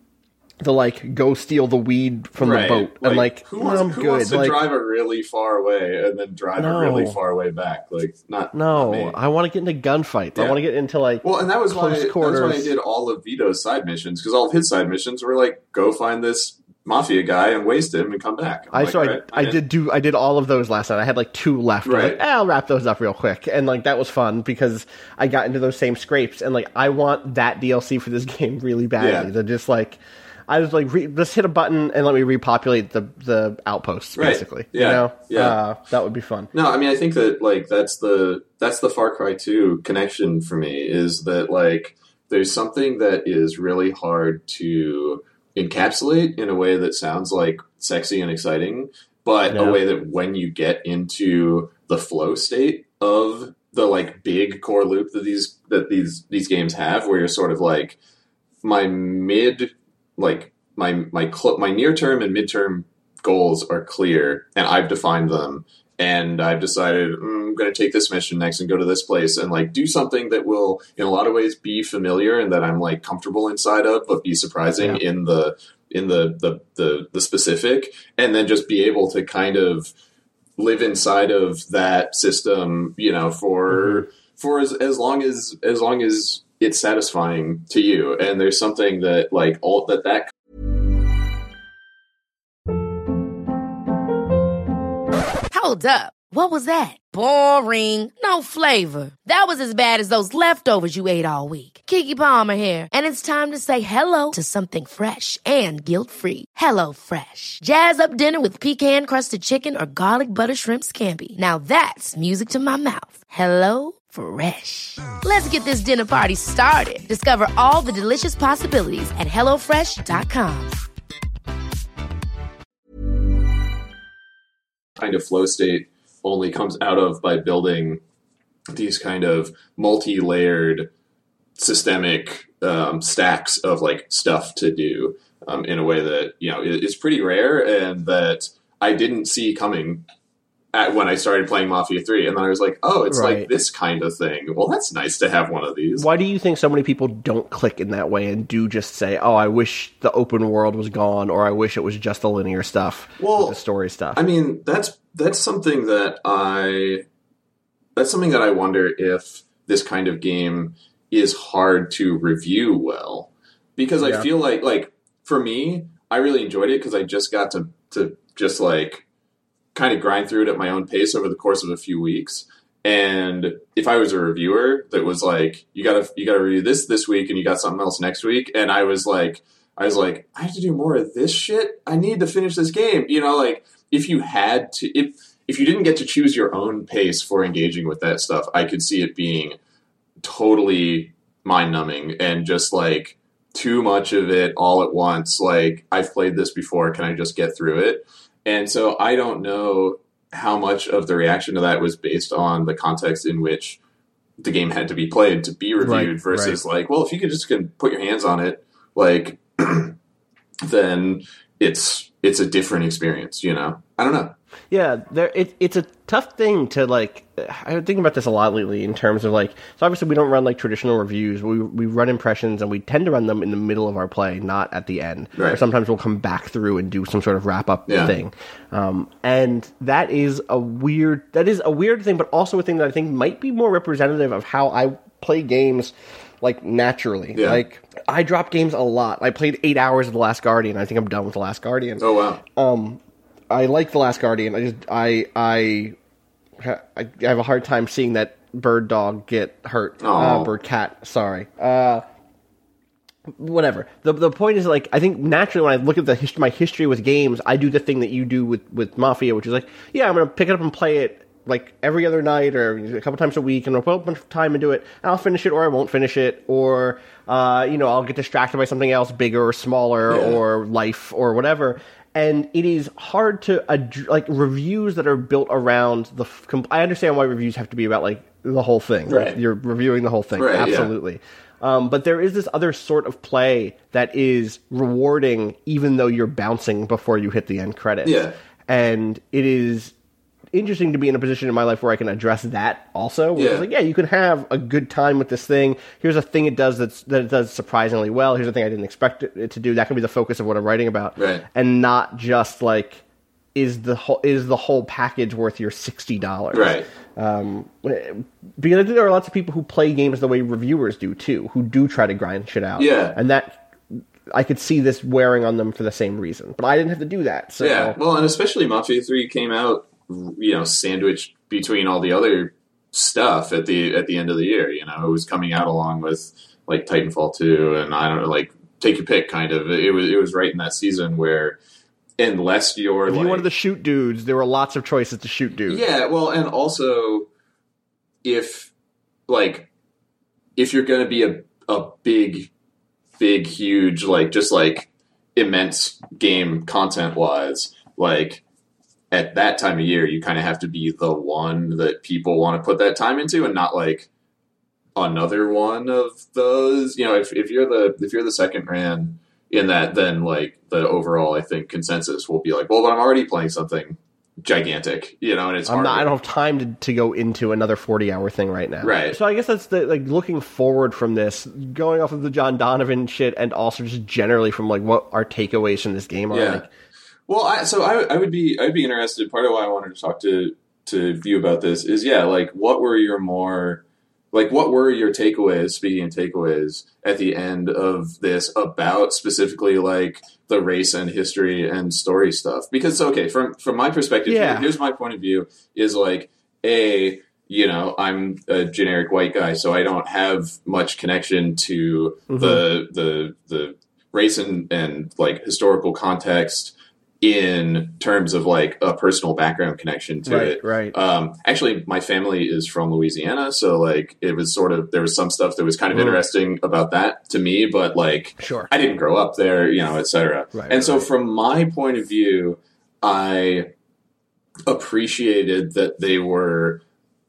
the like go steal the weed from Right. the boat and like who wants, I'm who good. wants to like, drive a really far away and then drive No. a really far way back? Like not no, not me. I want to get into gunfights. I Yeah. want to get into like Well, and that was why close that was quarters. why I did all of Vito's side missions because all of his side missions were like go find this mafia guy and waste him and come back. I'm I like, so I, all right, I I'm in. did do I did all of those last night. I had like two left. I'm Right. Like, eh, I'll wrap those up real quick, and like that was fun because I got into those same scrapes, and like I want that D L C for this game really badly. Yeah. They're just like. I was like, re- just hit a button and let me repopulate the the outposts, Right. basically. Yeah. You know? Yeah. Uh, that would be fun. No, I mean I think that like that's the that's the Far Cry two connection for me is that like there's something that is really hard to encapsulate in a way that sounds like sexy and exciting, but Yeah. a way that when you get into the flow state of the like big core loop that these that these these games have, where you're sort of like my mid like my my cl- my near term and midterm goals are clear and I've defined them and I've decided mm, I'm going to take this mission next and go to this place and like do something that will in a lot of ways be familiar and that I'm like comfortable inside of but be surprising Yeah. in the in the, the the the specific and then just be able to kind of live inside of that system, you know, for Mm-hmm. for as, as long as as long as it's satisfying to you. And there's something that like all that that Hold up. What was that? Boring. No flavor. That was as bad as those leftovers you ate all week. Keke Palmer here, and it's time to say hello to something fresh and guilt-free. Hello Fresh. Jazz up dinner with pecan-crusted chicken or garlic butter shrimp scampi. Now that's music to my mouth. Hello Fresh. Let's get this dinner party started. Discover all the delicious possibilities at hello fresh dot com. kind of flow state only comes out of by building these kind of multi-layered systemic um, stacks of like stuff to do um, in a way that, you know, is pretty rare and that I didn't see coming at when I started playing Mafia three. And then I was like, oh, it's Right. like this kind of thing. Well, that's nice to have one of these. Why do you think so many people don't click in that way and do just say, oh, I wish the open world was gone, or I wish it was just the linear stuff, Well, the story stuff? I mean, that's that's something that I that's something that I wonder if this kind of game is hard to review well, because Yeah. I feel like like for me, I really enjoyed it because I just got to to just like kind of grind through it at my own pace over the course of a few weeks. And if I was a reviewer that was like, you gotta you gotta review this this week and you got something else next week, and I was like, I was like, I have to do more of this shit. I need to finish this game. You know, like if you had to, if if you didn't get to choose your own pace for engaging with that stuff, I could see it being totally mind numbing and just like too much of it all at once. Like, I've played this before. Can I just get through it? And so I don't know how much of the reaction to that was based on the context in which the game had to be played to be reviewed Right, versus like, well, if you could just can put your hands on it, like, then it's it's a different experience, you know? I don't know. Yeah, there. It, it's a tough thing to like. I've been thinking about this a lot lately in terms of like. So obviously we don't run like traditional reviews. We we run impressions and we tend to run them in the middle of our play, not at the end. Right. Or sometimes we'll come back through and do some sort of wrap up yeah. thing. Um, and that is a weird. That is a weird thing, but also a thing that I think might be more representative of how I play games. Like, naturally. Yeah. Like, I drop games a lot. I played eight hours of The Last Guardian. I think I'm done with The Last Guardian. Oh, wow. Um, I like The Last Guardian. I just, I, I, I have a hard time seeing that bird dog get hurt. Uh, bird cat, sorry. Uh, whatever. The the point is, like, I think naturally when I look at the hist- my history with games, I do the thing that you do with, with Mafia, which is like, yeah, I'm going to pick it up and play it like every other night or a couple times a week, and I'll put a bunch of time into it, and I'll finish it or I won't finish it, or, uh, you know, I'll get distracted by something else bigger or smaller yeah. or life or whatever. And it is hard to, ad- like, reviews that are built around the... F- I understand why reviews have to be about, like, the whole thing. Right. You're reviewing the whole thing. Right, absolutely. Yeah. Um, but there is this other sort of play that is rewarding even though you're bouncing before you hit the end credits. Yeah. And it is interesting to be in a position in my life where I can address that also. Where Yeah. it's like, yeah, you can have a good time with this thing. Here's a thing it does that's, that it does surprisingly well. Here's a thing I didn't expect it, it to do. That can be the focus of what I'm writing about. Right. And not just like, is the whole, is the whole package worth your sixty dollars? Right. Um, because I think there are lots of people who play games the way reviewers do too, who do try to grind shit out. Yeah. And that, I could see this wearing on them for the same reason. But I didn't have to do that. So. Yeah, well, and especially Mafia three came out, you know, sandwiched between all the other stuff at the at the end of the year. You know, it was coming out along with like Titanfall two, and I don't know, like take your pick, kind of. It was it was right in that season where, unless you're if like, you wanted to shoot dudes, there were lots of choices to shoot dudes. Yeah, well, and also if like if you're going to be a a big, big, huge, like just like immense game content wise, like. At that time of year, you kind of have to be the one that people want to put that time into, and not like another one of those. You know, if if you're the if you're the second man in that, then like the overall, I think consensus will be like, well, but I'm already playing something gigantic, you know, and it's I'm hard. not, to, I don't have time to, to go into another forty hour thing right now. Right. So I guess that's the like looking forward from this, going off of the John Donovan shit, and also just generally from like what our takeaways from this game are. Yeah. Like, Well, I, so I, I would be, I'd be interested. Part of why I wanted to talk to to you about this is, yeah, like what were your more, like what were your takeaways? Speaking of takeaways, at the end of this about specifically like the race and history and story stuff. Because okay, from from my perspective, yeah. here, here's my point of view: is like a, you know, I'm a generic white guy, so I don't have much connection to mm-hmm. the the the race and and like historical context. In terms of like a personal background connection to right, it. Right. Um, actually, my family is from Louisiana. So like it was sort of, there was some stuff that was kind of mm. interesting about that to me, but like sure. I didn't grow up there, you know, et cetera. Right, and right, so right. from my point of view, I appreciated that they were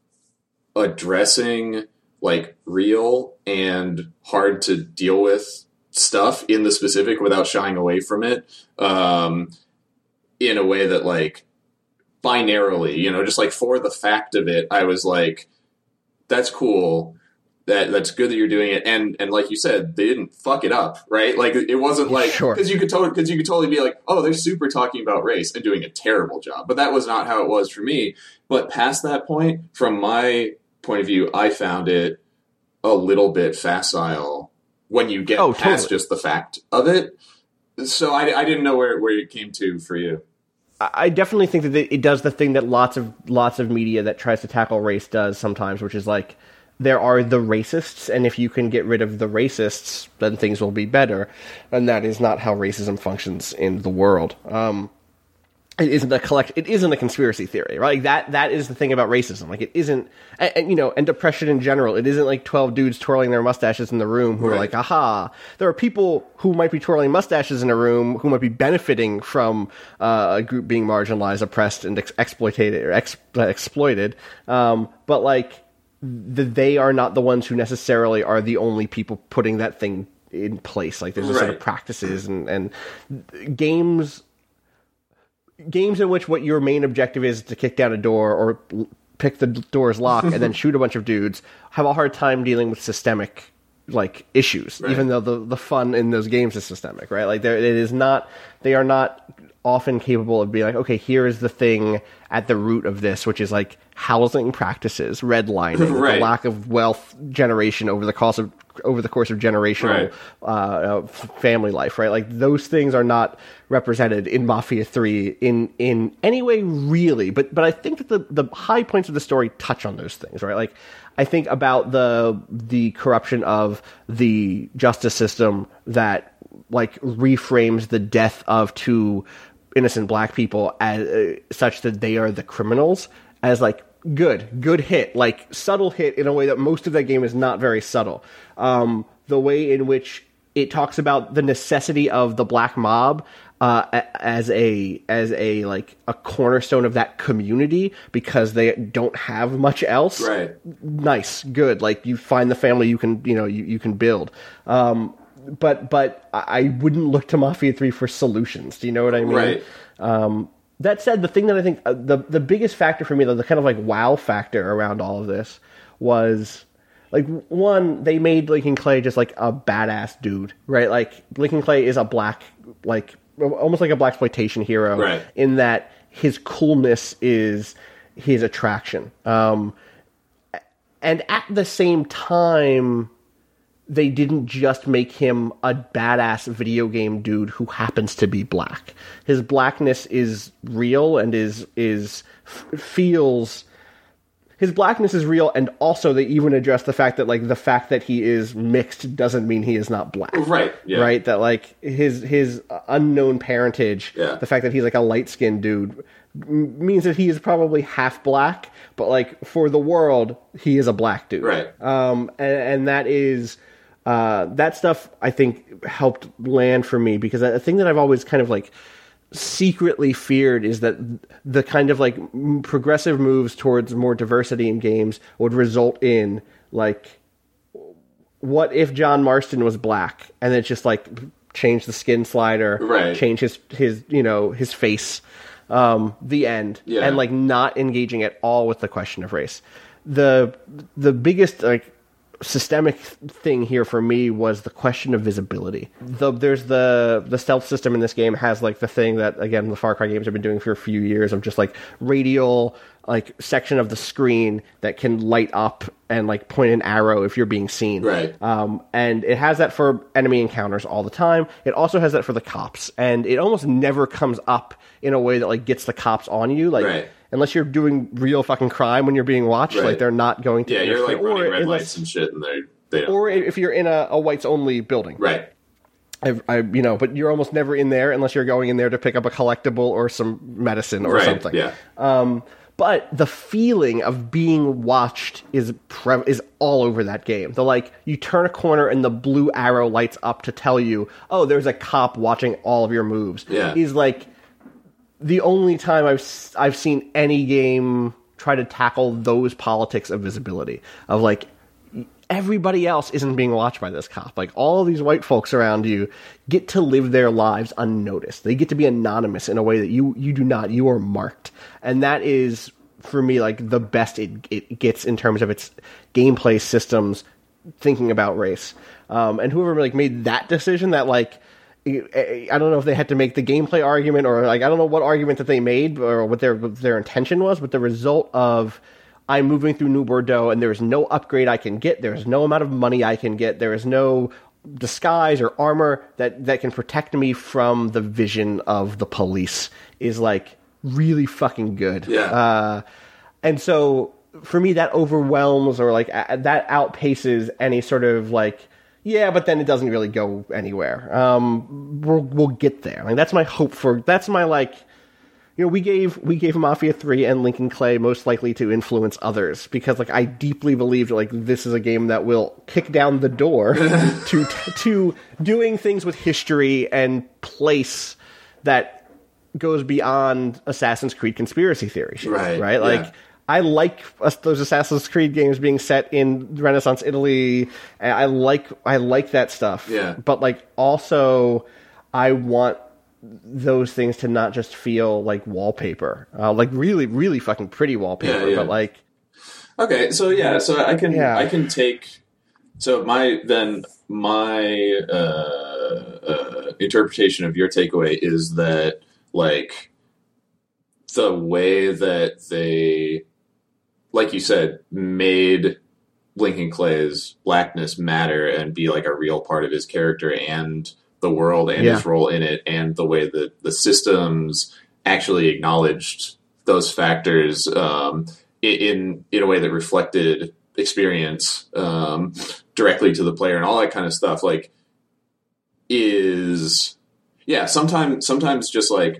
addressing like real and hard to deal with stuff in the specific without shying away from it. Um, in a way that like binarily, you know, just like for the fact of it, I was like, that's cool. That that's good that you're doing it. And, and like you said, they didn't fuck it up, right? Like it wasn't like, sure. cause you could totally, cause you could totally be like, oh, they're super talking about race and doing a terrible job. But that was not how it was for me. But past that point, from my point of view, I found it a little bit facile when you get oh, past totally. just the fact of it. So I, I didn't know where, where it came to for you. I definitely think that it does the thing that lots of lots of media that tries to tackle race does sometimes, which is like there are the racists, and if you can get rid of the racists, then things will be better. And that is not how racism functions in the world. Um, it isn't a collect. It isn't a conspiracy theory, right? Like that. That is the thing about racism. Like it isn't, and, and you know, and depression in general. It isn't like twelve dudes twirling their mustaches in the room who right. are like, "Aha!" There are people who might be twirling mustaches in a room who might be benefiting from uh, a group being marginalized, oppressed, and ex- exploited or ex- exploited. Um, but like, the, they are not the ones who necessarily are the only people putting that thing in place. Like there's a right. set of practices and and games. games in which what your main objective is to kick down a door or l- pick the door's lock and then shoot a bunch of dudes have a hard time dealing with systemic like issues, right. even though the the fun in those games is systemic, right? Like there, it is not. They are not often capable of being like, okay, here is the thing at the root of this, which is like housing practices, redlining, right. the lack of wealth generation over the course of over the course of generational right. uh, uh, family life, right? Like those things are not represented in Mafia three in in any way, really. But but I think that the the high points of the story touch on those things, right? Like I think about the the corruption of the justice system that like reframes the death of two innocent black people as uh, such that they are the criminals as like good, good hit, like subtle hit in a way that most of that game is not very subtle. Um, the way in which it talks about the necessity of the black mob uh, as a as a like a cornerstone of that community because they don't have much else. Right. Nice, good. Like you find the family you can you know you, you can build. Um, but but I wouldn't look to Mafia three for solutions. Do you know what I mean? Right. Um, that said, the thing that I think uh, the the biggest factor for me, the, the kind of like wow factor around all of this was like one, they made Lincoln Clay just like a badass dude, right? Like Lincoln Clay is a black, like almost like a blaxploitation hero, right. in that his coolness is his attraction, um, and at the same time, they didn't just make him a badass video game dude who happens to be black. His blackness is real and is is f- feels his blackness is real, and also they even address the fact that like the fact that he is mixed doesn't mean he is not black. Right. Yeah. Right. That like his his unknown parentage, yeah. the fact that he's like a light skinned dude m- means that he is probably half black, but like for the world, he is a black dude. Right. Um, and, and that is. Uh, that stuff, I think, helped land for me, because a thing that I've always kind of, like, secretly feared is that the kind of, like, progressive moves towards more diversity in games would result in, like, what if John Marston was black, and then just, like, change the skin slider, right. change his, his, you know, his face, um, the end, yeah. and, like, not engaging at all with the question of race. The, the biggest, like, systemic thing here for me was the question of visibility. The, there's the the stealth system in this game has like the thing that again the Far Cry games have been doing for a few years of just like radial like section of the screen that can light up and like point an arrow if you're being seen. Right. Um, and it has that for enemy encounters all the time. It also has that for the cops, and it almost never comes up in a way that like gets the cops on you. Like. Right. Unless you're doing real fucking crime when you're being watched, right. like they're not going to. Yeah, you're like running or red unless, lights and shit, and they they don't. Or if you're in a, a whites only building, right? I, I, you know, but you're almost never in there unless you're going in there to pick up a collectible or some medicine or right. something. Yeah. Um, but the feeling of being watched is pre- is all over that game. The like, you turn a corner and the blue arrow lights up to tell you, oh, there's a cop watching all of your moves. Yeah. Is like. The only time I've I've seen any game try to tackle those politics of visibility, of like everybody else isn't being watched by this cop. Like all of these white folks around you get to live their lives unnoticed. They get to be anonymous in a way that you you do not. You are marked, and that is for me like the best it it gets in terms of its gameplay systems. Thinking about race, um, and whoever like made that decision, that like. I don't know if they had to make the gameplay argument or like I don't know what argument that they made or what their what their intention was, but the result of I'm moving through New Bordeaux and there is no upgrade I can get, there is no amount of money I can get, there is no disguise or armor that, that can protect me from the vision of the police is like really fucking good. Yeah. Uh, and so for me that overwhelms or like a- that outpaces any sort of like yeah, but then it doesn't really go anywhere. Um, we'll, we'll get there. Like that's my hope for. That's my like. You know, we gave we gave Mafia three and Lincoln Clay most likely to influence others because like I deeply believed like this is a game that will kick down the door to to doing things with history and place that goes beyond Assassin's Creed conspiracy theory shit. Right. Right. Like. Yeah. I like those Assassin's Creed games being set in Renaissance Italy. I like I like that stuff. Yeah. But like also, I want those things to not just feel like wallpaper, uh, like really, really fucking pretty wallpaper, Yeah, yeah. but like. Okay, so yeah, so I can Yeah. I can take so my then my uh, uh, interpretation of your takeaway is that like the way that they, like you said, made Lincoln Clay's blackness matter and be like a real part of his character and the world and Yeah. his role in it, and the way that the systems actually acknowledged those factors um, in in a way that reflected experience um, directly to the player and all that kind of stuff. Like, is yeah, sometimes sometimes just like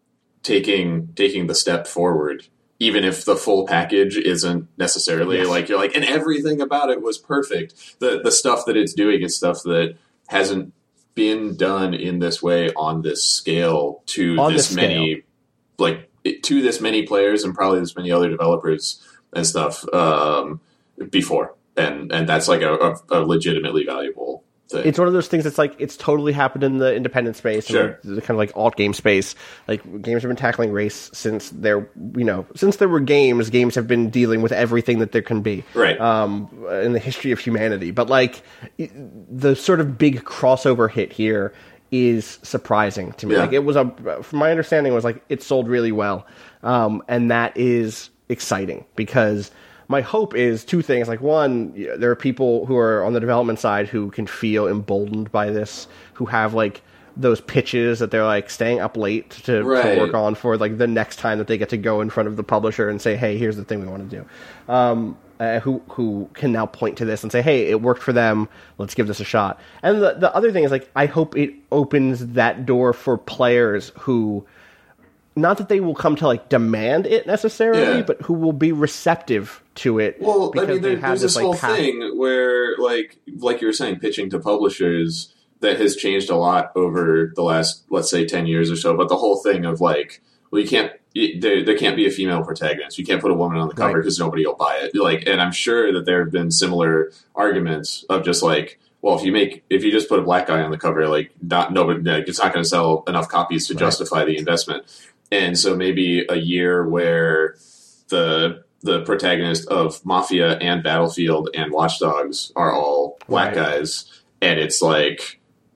taking taking the step forward, even if the full package isn't necessarily Yes. like you're like, and everything about it was perfect. The the stuff that it's doing is stuff that hasn't been done in this way on this scale to On this this many, like it- to this many players and probably this many other developers and stuff um, before, and and that's like a, a, a legitimately valuable thing. It's one of those things that's like, it's totally happened in the independent space, Sure. and the kind of like alt game space. Like, games have been tackling race since there, you know, since there were games, games have been dealing with everything that there can be. Right. Um, in the history of humanity. But like, i- the sort of big crossover hit here is surprising to me. Yeah. Like, it was a, from my understanding, it was like, it sold really well. Um, and that is exciting because my hope is two things. Like, one, y- there are people who are on the development side who can feel emboldened by this, who have like those pitches that they're like staying up late to, Right. to work on for like the next time that they get to go in front of the publisher and say, hey, here's the thing we want to do. Um, uh, who who can now point to this and say, hey, it worked for them, let's give this a shot. And the, the other thing is, like, I hope it opens that door for players who, not that they will come to like demand it necessarily, Yeah. but who will be receptive to it. Well, I because mean, they there, have there's this like, whole path- thing where, like, like you were saying, pitching to publishers that has changed a lot over the last, let's say, ten years or so. But the whole thing of like, well, you can't, you, there, there can't be a female protagonist. You can't put a woman on the cover Right. because nobody will buy it. Like, and I'm sure that there have been similar arguments of just like, well, if you make, if you just put a black guy on the cover, like, not nobody, like, it's not going to sell enough copies to justify the investment. And so maybe a year where the the protagonist of Mafia and Battlefield and Watch Dogs are all black Right. guys, and it's like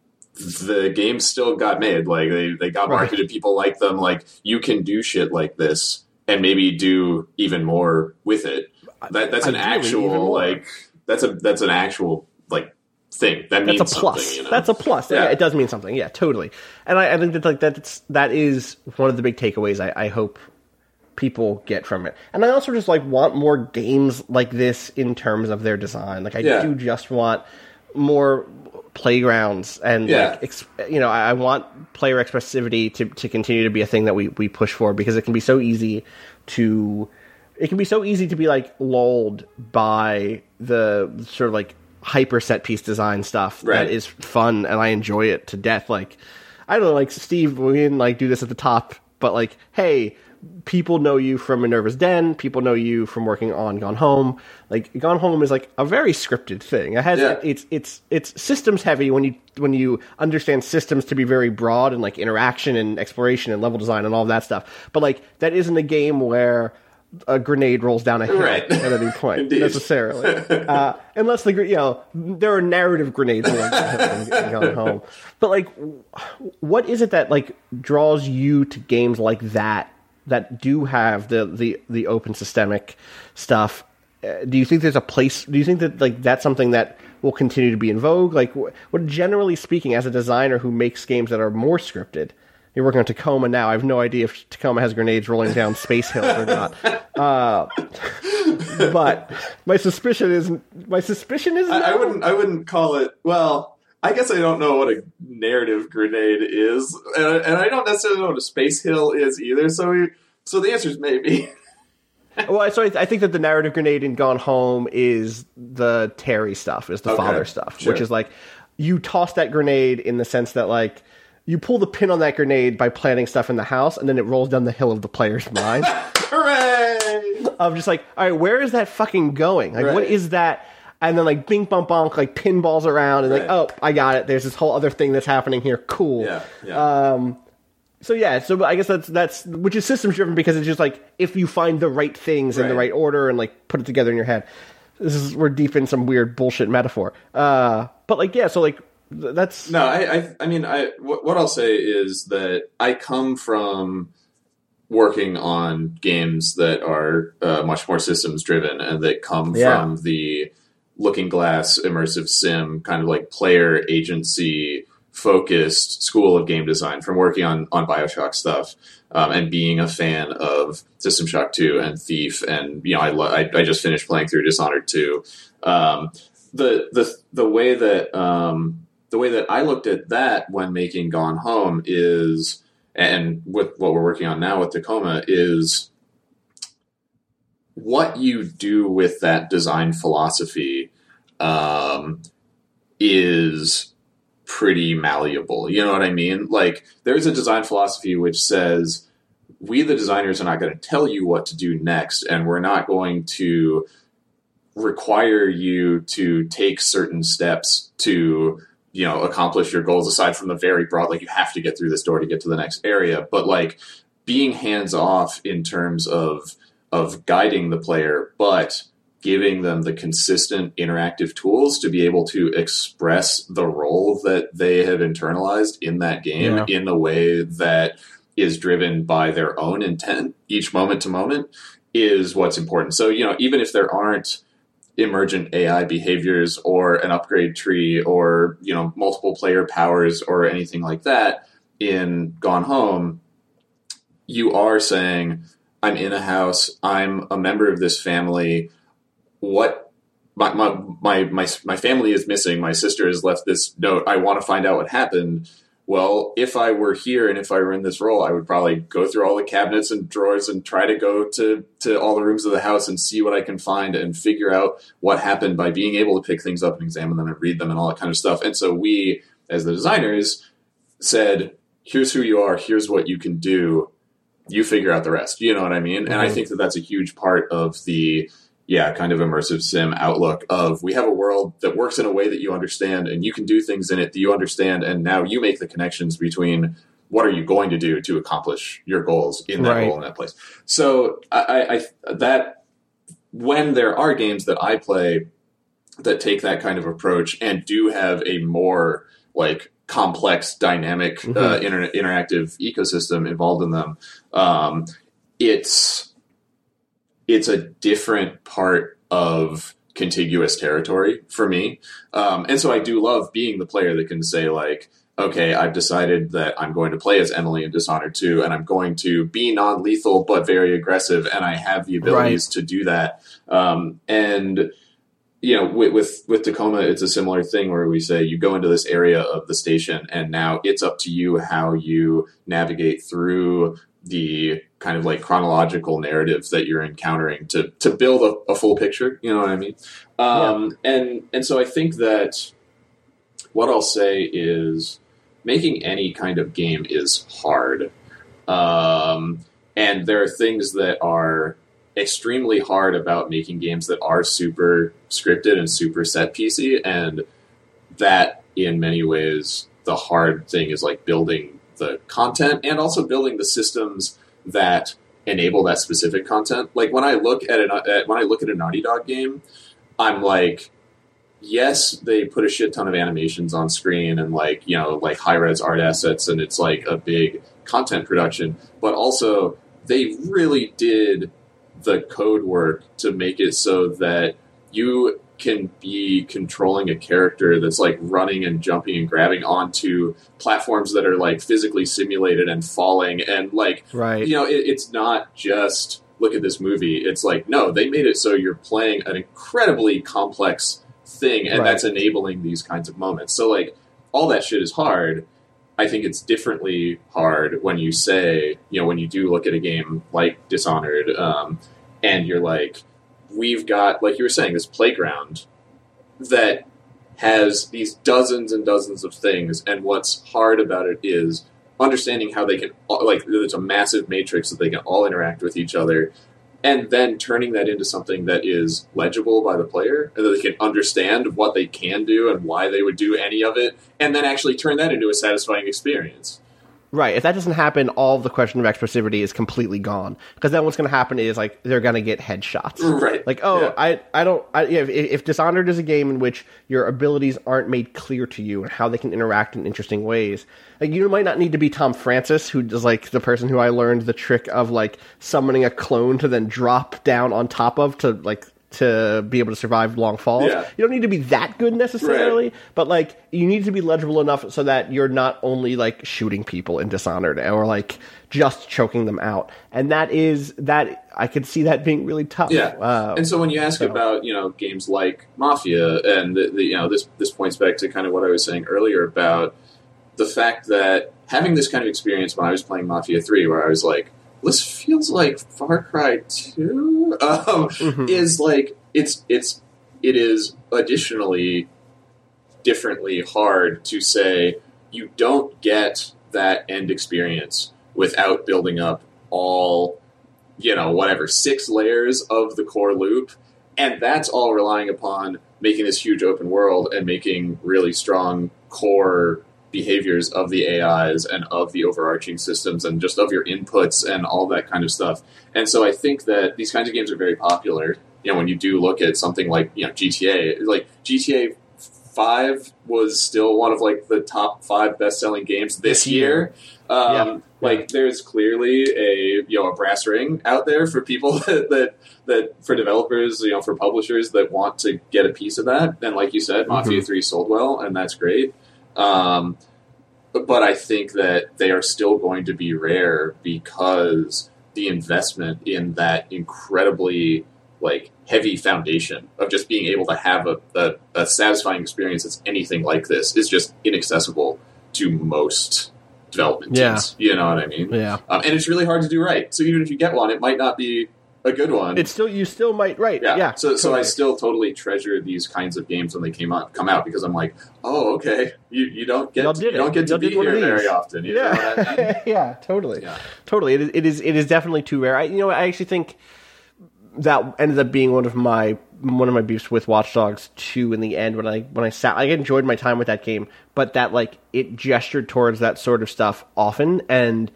the game still got made. Like they, they got Right. marketed, people like them. Like, you can do shit like this and maybe do even more with it. That that's an Ideally, even actual more. like that's a that's an actual like thing that means That's a plus. something. You know? That's a plus. Yeah. Yeah. It does mean something. Yeah, totally. And I, I think that like that's that is one of the big takeaways I, I hope people get from it. And I also just like want more games like this in terms of their design. Like, I Yeah. do just want more playgrounds and Yeah. like ex- you know, I, I want player expressivity to, to continue to be a thing that we, we push for, because it can be so easy to it can be so easy to be like lulled by the sort of like hyper set piece design stuff Right. that is fun and I enjoy it to death. Like, I don't know, like, Steve, we didn't like do this at the top, but like, hey, people know you from Minerva's Den, people know you from working on Gone Home. Like, Gone Home is like a very scripted thing. It has Yeah. it's it's it's systems heavy when you when you understand systems to be very broad and like interaction and exploration and level design and all of that stuff. But like, that isn't a game where a grenade rolls down a hill Right. at any point Indeed. necessarily, uh, unless the gr- you know there are narrative grenades rolling down a hill and- and going home. But like, what is it that like draws you to games like that that do have the the the open systemic stuff? Uh, do you think there's a place? Do you think that like that's something that will continue to be in vogue? Like, wh- what generally speaking, as a designer who makes games that are more scripted. You're working on Tacoma now. I have no idea if Tacoma has grenades rolling down space hills or not. Uh, but my suspicion is my suspicion is no. I, I wouldn't. I wouldn't call it. Well, I guess I don't know what a narrative grenade is, and, and I don't necessarily know what a space hill is either. So, we, so the answer is maybe. Well, so I, I think that the narrative grenade in Gone Home is the Terry stuff, is the Okay, father stuff, sure. which is like you toss that grenade in the sense that like you pull the pin on that grenade by planting stuff in the house, and then it rolls down the hill of the player's mind. Hooray! Of just like, all right, where is that fucking going? Like, what Right. is that? And then like, bing, bonk, bonk, like pinballs around, and like, Right. oh, I got it. There's this whole other thing that's happening here. Cool. Yeah, yeah. Um, So yeah, so I guess that's that's which is systems driven because it's just like if you find the right things in Right. the right order and like put it together in your head. This is we're deep in some weird bullshit metaphor. Uh, but like yeah, so like th- that's No, I, I, I mean, I what, what I'll say is that I come from working on games that are uh, much more systems driven and that come Yeah. from the Looking Glass immersive sim kind of like player agency focused school of game design from working on, on BioShock stuff um, and being a fan of System Shock two and Thief. And, you know, I, lo- I, I just finished playing through Dishonored two. Um, the, the, the way that, um, the way that I looked at that when making Gone Home is, and with what we're working on now with Tacoma is what you do with that design philosophy, um, is pretty malleable. You know what I mean? Like, there's a design philosophy which says we, the designers, are not going to tell you what to do next, and we're not going to require you to take certain steps to, you know, accomplish your goals aside from the very broad, like you have to get through this door to get to the next area. But like being hands off in terms of, of guiding the player, but giving them the consistent interactive tools to be able to express the role that they have internalized in that game Yeah. in a way that is driven by their own intent each moment to moment is what's important. So, you know, even if there aren't emergent A I behaviors or an upgrade tree or, you know, multiple player powers or anything like that in Gone Home, you are saying, I'm in a house, I'm a member of this family, what my, my my my my family is missing. My sister has left this note. I want to find out what happened. Well, if I were here and if I were in this role, I would probably go through all the cabinets and drawers and try to go to, to all the rooms of the house and see what I can find and figure out what happened by being able to pick things up and examine them and read them and all that kind of stuff. And so we, as the designers, said, here's who you are, here's what you can do, you figure out the rest. You know what I mean? Mm-hmm. And I think that that's a huge part of the yeah, kind of immersive sim outlook of we have a world that works in a way that you understand and you can do things in it that you understand. And now you make the connections between what are you going to do to accomplish your goals in that Right. role in that place. So I, I, that when there are games that I play that take that kind of approach and do have a more like complex, dynamic, mm-hmm. uh, inter- interactive ecosystem involved in them, um, it's, it's a different part of contiguous territory for me. Um, and so I do love being the player that can say like, okay, I've decided that I'm going to play as Emily in Dishonored two and I'm going to be non-lethal, but very aggressive. And I have the abilities right. to do that. Um, and, you know, with, with, with Tacoma, it's a similar thing where we say you go into this area of the station and now it's up to you how you navigate through the kind of like chronological narrative that you're encountering to, to build a, a full picture. You know what I mean? Um, yeah. And, and so I think that what I'll say is making any kind of game is hard. Um, and there are things that are extremely hard about making games that are super scripted and super set piecey. And that in many ways, the hard thing is like building the content and also building the systems that enable that specific content. Like when I look at an, at, when I look at a Naughty Dog game, I'm like, yes, they put a shit ton of animations on screen and like, you know, like high res art assets and it's like a big content production, but also they really did the code work to make it so that you can be controlling a character that's like running and jumping and grabbing onto platforms that are like physically simulated and falling and like, right. you know, it, it's not just look at this movie. It's like, no, they made it so you're playing an incredibly complex thing and right. that's enabling these kinds of moments. So like all that shit is hard. I think it's differently hard when you say, you know, when you do look at a game like Dishonored um, and you're like, we've got, like you were saying, this playground that has these dozens and dozens of things, and what's hard about it is understanding how they can, like, there's a massive matrix that they can all interact with each other, and then turning that into something that is legible by the player, and that they can understand what they can do and why they would do any of it, and then actually turn that into a satisfying experience. Right. If that doesn't happen, all of the question of expressivity is completely gone. Because then what's going to happen is, like, they're going to get headshots. Right. Like, oh, Yeah. I, I don't... I, yeah, if, if Dishonored is a game in which your abilities aren't made clear to you and how they can interact in interesting ways, like, you might not need to be Tom Francis, who is, like, the person who I learned the trick of, like, summoning a clone to then drop down on top of to, like... to be able to survive long falls. Yeah. You don't need to be that good necessarily, Right. but like you need to be legible enough so that you're not only like shooting people in Dishonored or like just choking them out. And that is that I could see that being really tough. Yeah. Uh, and so when you ask so. about, you know, games like Mafia, and the, the, you know, this this points back to kind of what I was saying earlier about the fact that having this kind of experience when I was playing Mafia three, where I was like, this feels like Far Cry two, um, mm-hmm. is like it's it's it is additionally differently hard to say you don't get that end experience without building up all, you know, whatever, six layers of the core loop, and that's all relying upon making this huge open world and making really strong core behaviors of the A Is and of the overarching systems and just of your inputs and all that kind of stuff. And so I think that these kinds of games are very popular. You know, when you do look at something like, you know, G T A, like G T A five was still one of like the top five best-selling games this year. Um, yeah. Like yeah. there's clearly a, you know, a brass ring out there for people that, that, that for developers, you know, for publishers that want to get a piece of that. And like you said, Mafia mm-hmm. three sold well, and that's great. Um, but I think that they are still going to be rare because the investment in that incredibly like heavy foundation of just being able to have a, a, a satisfying experience that's anything like this is just inaccessible to most development teams. Yeah. You know what I mean? Yeah. Um, and it's really hard to do right. So even if you get one, it might not be a good one. It's still you still might right. Yeah. yeah so so totally. I still totally treasure these kinds of games when they came out come out because I'm like, oh, okay, you you don't get Y'all to, did you don't it. get to Y'all be did one of here these. very often. You yeah. know what I mean? yeah, totally. Yeah. Totally. It is, it is it is definitely too rare. I, you know, I actually think that ended up being one of my one of my beefs with Watch Dogs two in the end when I when I sat I enjoyed my time with that game, but that like it gestured towards that sort of stuff often, and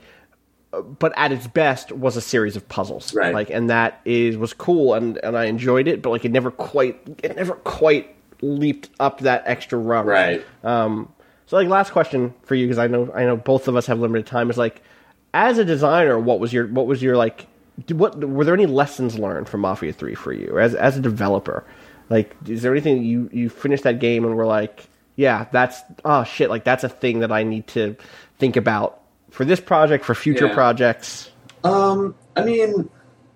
but at its best was a series of puzzles. Right. Like and that is was cool and, and I enjoyed it, but like it never quite it never quite leaped up that extra rung. Right. Um so like last question for you, because I know I know both of us have limited time, is like as a designer, what was your what was your like What were there any lessons learned from Mafia three for you as as a developer? Like, is there anything you you finished that game and were like, yeah, that's oh shit, like that's a thing that I need to think about for this project, for future yeah. projects? Um, I mean,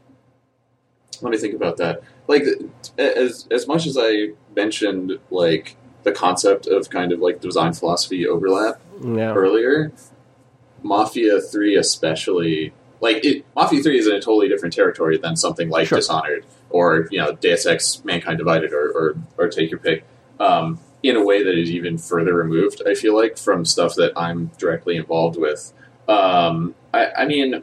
let me think about that. Like, as as much as I mentioned, like the concept of kind of like design philosophy overlap yeah. earlier, Mafia three especially. Like, it, Mafia three is in a totally different territory than something like sure. Dishonored or, you know, Deus Ex Mankind Divided or, or, or take your pick, um, in a way that is even further removed, I feel like, from stuff that I'm directly involved with. Um, I, I mean,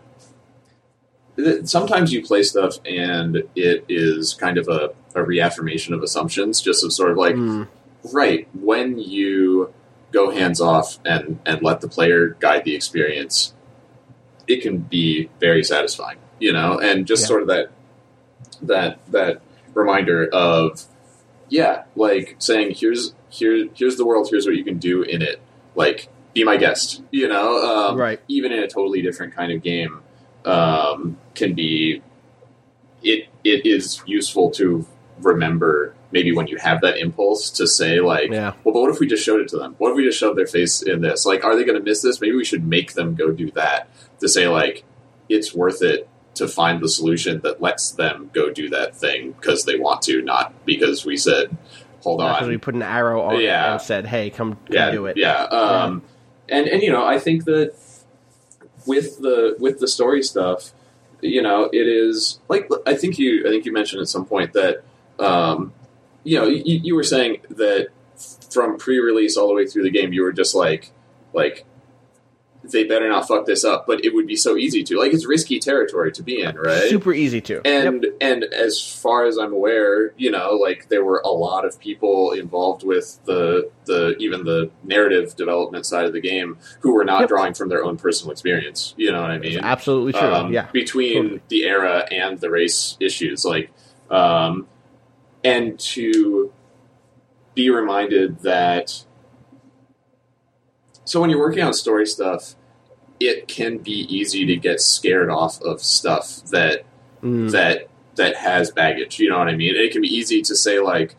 th- sometimes you play stuff and it is kind of a, a reaffirmation of assumptions, just of sort of like, mm. right, when you go hands off and, and let the player guide the experience, it can be very satisfying, you know, and just yeah. sort of that, that, that reminder of, yeah, like saying, here's, here, here's the world, here's what you can do in it. Like, be my guest, you know, um, right. even in a totally different kind of game, um, can be, it, it is useful to remember maybe when you have that impulse to say like, yeah. well, but what if we just showed it to them? What if we just shoved their face in this? Like, are they going to miss this? Maybe we should make them go do that. To say, like, it's worth it to find the solution that lets them go do that thing because they want to, not because we said, hold not on. Because we put an arrow on yeah. it and said, hey, come, come yeah, do it. Yeah. Um, yeah. And, and, you know, I think that with the with the story stuff, you know, it is, like, I think you I think you mentioned at some point that, um, you know, you, you were saying that from pre-release all the way through the game, you were just like, like, they better not fuck this up, but it would be so easy to. Like, it's risky territory to be in, right? Super easy to. And yep. and as far as I'm aware, you know, like, there were a lot of people involved with the the even the narrative development side of the game who were not yep. drawing from their own personal experience. You know what I mean? That's absolutely true. Um, yeah. Between totally. the era and the race issues, like, um, and to be reminded that. So when you're working on story stuff, it can be easy to get scared off of stuff that mm. that that has baggage. You know what I mean? It can be easy to say, like,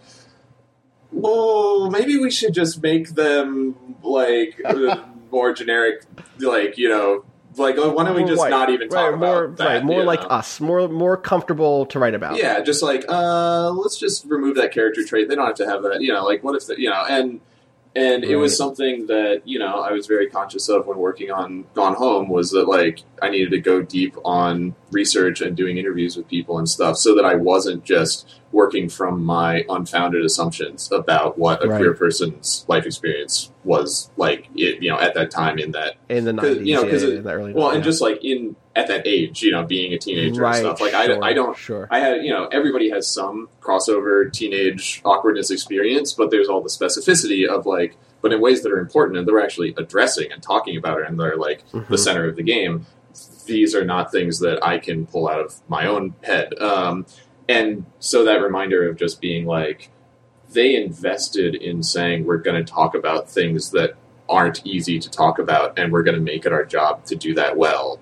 well, maybe we should just make them, like, more generic, like, you know, like, why don't we just right, not even talk right, more, about that? Right, more like know? us, more more comfortable to write about. Yeah, just like, uh, let's just remove that character trait. They don't have to have that, you know, like, what if, the, you know, and... And it was something that, you know, I was very conscious of when working on Gone Home, was that, like, I needed to go deep on research and doing interviews with people and stuff so that I wasn't just working from my unfounded assumptions about what a right. queer person's life experience was like, it, you know, at that time in that... In the nineties, you know, yeah, it, in the early Well, nineties, and yeah. just, like, in at that age, you know, being a teenager right, and stuff. Like, sure, I, I don't... Sure. I had, you know, everybody has some crossover teenage awkwardness experience, but there's all the specificity of, like, but in ways that are important and they're actually addressing and talking about it and they're, like, mm-hmm. the center of the game. These are not things that I can pull out of my own head. Um, and so that reminder of just being like, they invested in saying we're going to talk about things that aren't easy to talk about and we're going to make it our job to do that well.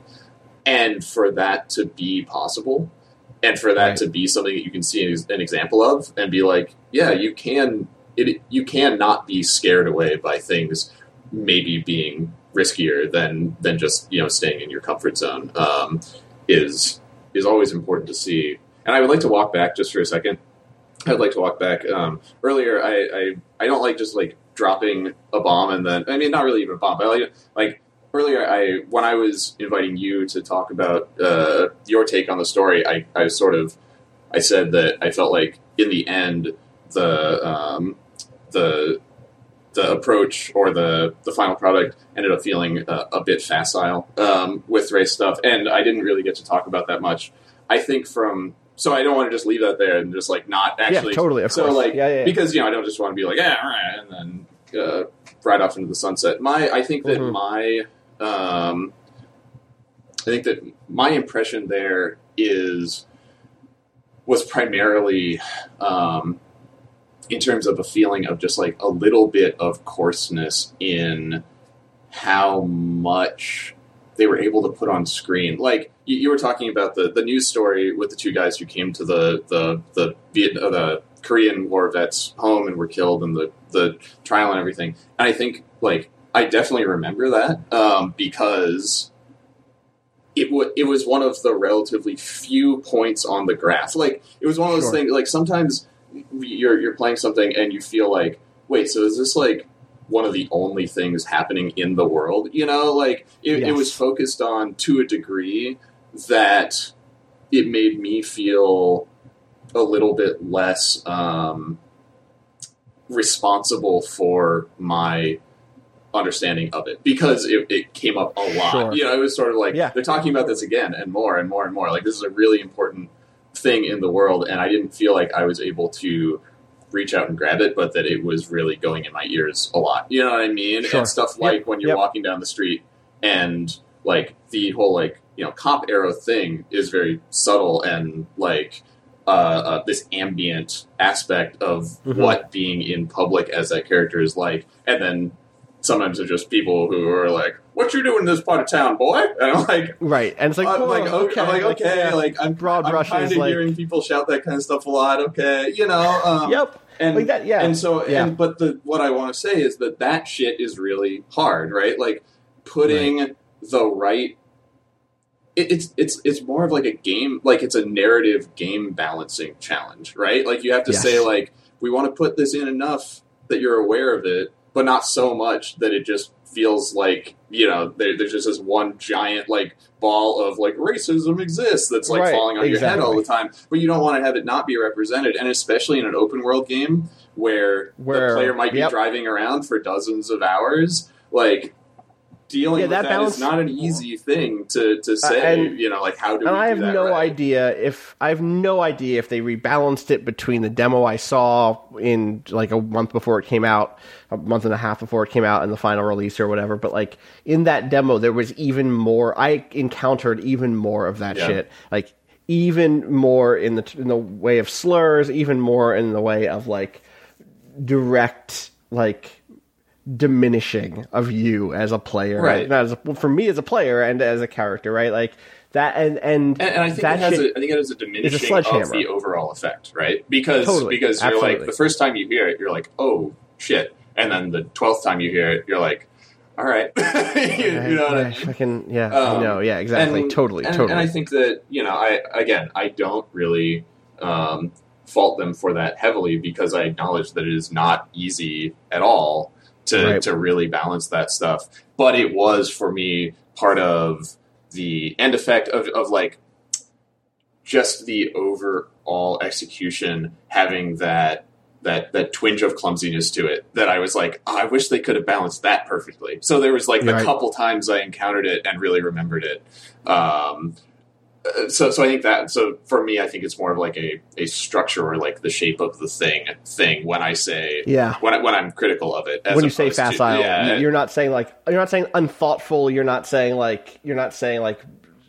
And for that to be possible and for that right. to be something that you can see an example of and be like, yeah, you can... It, you can not be scared away by things maybe being riskier than than just, you know, staying in your comfort zone um, is is always important to see. And I would like to walk back just for a second. I'd like to walk back. Um, earlier, I, I I don't like just like dropping a bomb and then I mean not really even a bomb, but I like like earlier I when I was inviting you to talk about uh, your take on the story, I I sort of I said that I felt like in the end. The um, the the approach or the, the final product ended up feeling uh, a bit facile um, with race stuff, and I didn't really get to talk about that much. I think from so I don't want to just leave that there and just like not actually yeah, totally of so course. like yeah, yeah, yeah. because you know I don't just want to be like yeah all right and then uh, ride off into the sunset. My I think that mm-hmm. my um, I think that my impression there is was primarily. Um, in terms of a feeling of just like a little bit of coarseness in how much they were able to put on screen. Like you, you were talking about the, the news story with the two guys who came to the, the, the, Viet, uh, the Korean war vets home and were killed and the, the trial and everything. And I think like, I definitely remember that um, because it, w- it was one of the relatively few points on the graph. Like it was one of those sure. things like sometimes you're you're playing something and you feel like, wait, so is this like one of the only things happening in the world? You know, like it, yes. it was focused on to a degree that it made me feel a little bit less um, responsible for my understanding of it because it, it came up a lot. Sure. You know, it was sort of like yeah. they're talking about this again and more and more and more. Like this is a really important thing in the world, and I didn't feel like I was able to reach out and grab it, but that it was really going in my ears a lot. You know what I mean? Sure. And stuff like yep. when you're yep. walking down the street and like the whole like, you know, cop arrow thing is very subtle and like uh, uh, this ambient aspect of mm-hmm. what being in public as that character is like. And then sometimes they're just people who are like, what you doing in this part of town, boy? And I'm like, right. And it's like, I'm oh, like, okay, I'm like, okay, like, like I'm, broad I'm brushes, kind of like... hearing people shout that kind of stuff a lot. Okay, you know, um, yep. And like that, yeah. And so, yeah. and but the what I want to say is that that shit is really hard, right? Like putting right. the right. It, it's it's it's more of like a game, like it's a narrative game balancing challenge, right? Like you have to yes. say like we want to put this in enough that you're aware of it, but not so much that it just feels like, you know, there, there's just this one giant like ball of like racism exists that's like right, falling on exactly. your head all the time, but you don't want to have it not be represented. And especially in an open world game where, where the player might be yep. driving around for dozens of hours, like dealing Yeah, with that that balance- is not an easy thing to to say. Uh, and- you know, like how do And we I do have that no right? idea if I have no idea if they rebalanced it between the demo I saw in like a month before it came out, a month and a half before it came out, and the final release or whatever. But like in that demo, there was even more. I encountered even more of that Yeah. shit. Like even more in the in the way of slurs, even more in the way of like direct like diminishing of you as a player, Right. Not as a, well, for me as a player and as a character, right? Like that, and and, And, and I think that it has shit a, I think it has a is a diminishing of sledgehammer. the overall effect, right? Because Totally. because you're Absolutely. like the first time you hear it, you're like, oh shit, and then the twelfth time you hear it, you're like, all right, you, you know what I yeah, mean? fucking, yeah, Um, I know, yeah, exactly, and- totally, and, totally. And I think that you know, I again, I don't really um, fault them for that heavily because I acknowledge that it is not easy at all to Right. to really balance that stuff. But it was for me part of the end effect of of like just the overall execution having that. That, that twinge of clumsiness to it that I was like, oh, I wish they could have balanced that perfectly. So there was like the Right. couple times I encountered it and really remembered it. Um, uh, so, so I think that, so for me, I think it's more of like a, a structure or like the shape of the thing thing when I say, Yeah. when, I, when I'm critical of it. As when you say opposed to- facile, yeah, you're not saying like you're not saying unthoughtful. You're not saying like you're not saying like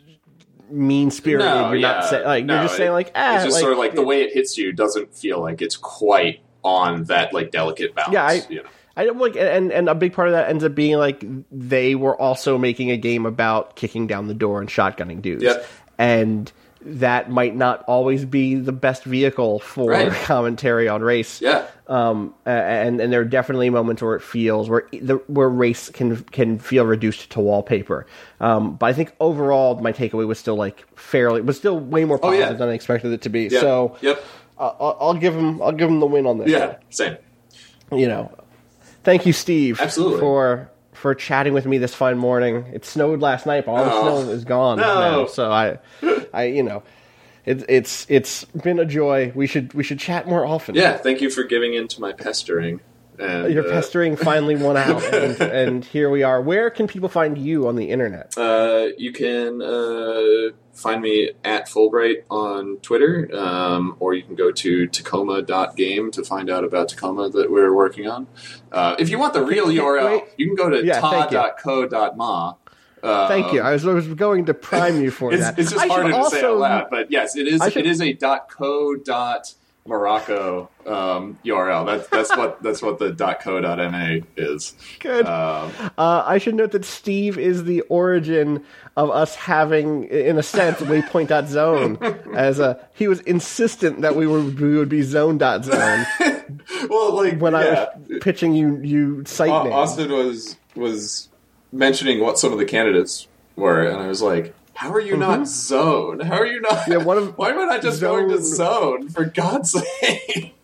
mean spirited. No, you're yeah, not saying like no, you're just it- saying like ah, it's just like, sort of like the way it hits you doesn't feel like it's quite on that like delicate balance. Yeah, I- you know? I don't like, and and a big part of that ends up being like they were also making a game about kicking down the door and shotgunning dudes, Yep. and that might not always be the best vehicle for Right. commentary on race. Yeah. Um, a- and and there are definitely moments where it feels where the where race can can feel reduced to wallpaper. Um, but I think overall my takeaway was still like fairly was still way more Oh, yeah. positive than I expected it to be. Yep. So Yep. uh, I'll, I'll give him I'll give him the win on this. Yeah. Same. You know, thank you, Steve. Absolutely. for for chatting with me this fine morning. It snowed last night, but all the Oh. snow is gone No. now. So I, I you know. It, it's it's been a joy. We should we should chat more often. Yeah. Thank you for giving in to my pestering. And, Your uh, pestering finally won out, and, and here we are. Where can people find you on the internet? Uh, you can uh, find me at Fulbright on Twitter, um, or you can go to Tacoma dot game to find out about Tacoma that we're working on. Uh, if you want the real U R L, Wait. you can go to Yeah, ta thank you. dot co dot ma. Uh, Thank you. I was, I was going to prime you for It's, that. it's just I should harder to also, say out loud, but yes, it is. I should- It is a .co dot Morocco um, U R L. That's that's what that's what the .co dot ma is. Good. Um, Uh, I should note that Steve is the origin of us having, in a sense, waypoint.zone. As a, he was insistent that we would we would be zone.zone well, like when I yeah. was pitching you you site Au- names. Austin was was mentioning what some of the candidates were, and I was like, "How are you not zone? How are you not? Mm-hmm. Yeah, one of- why am I not just going to Zone- zone? For God's sake!"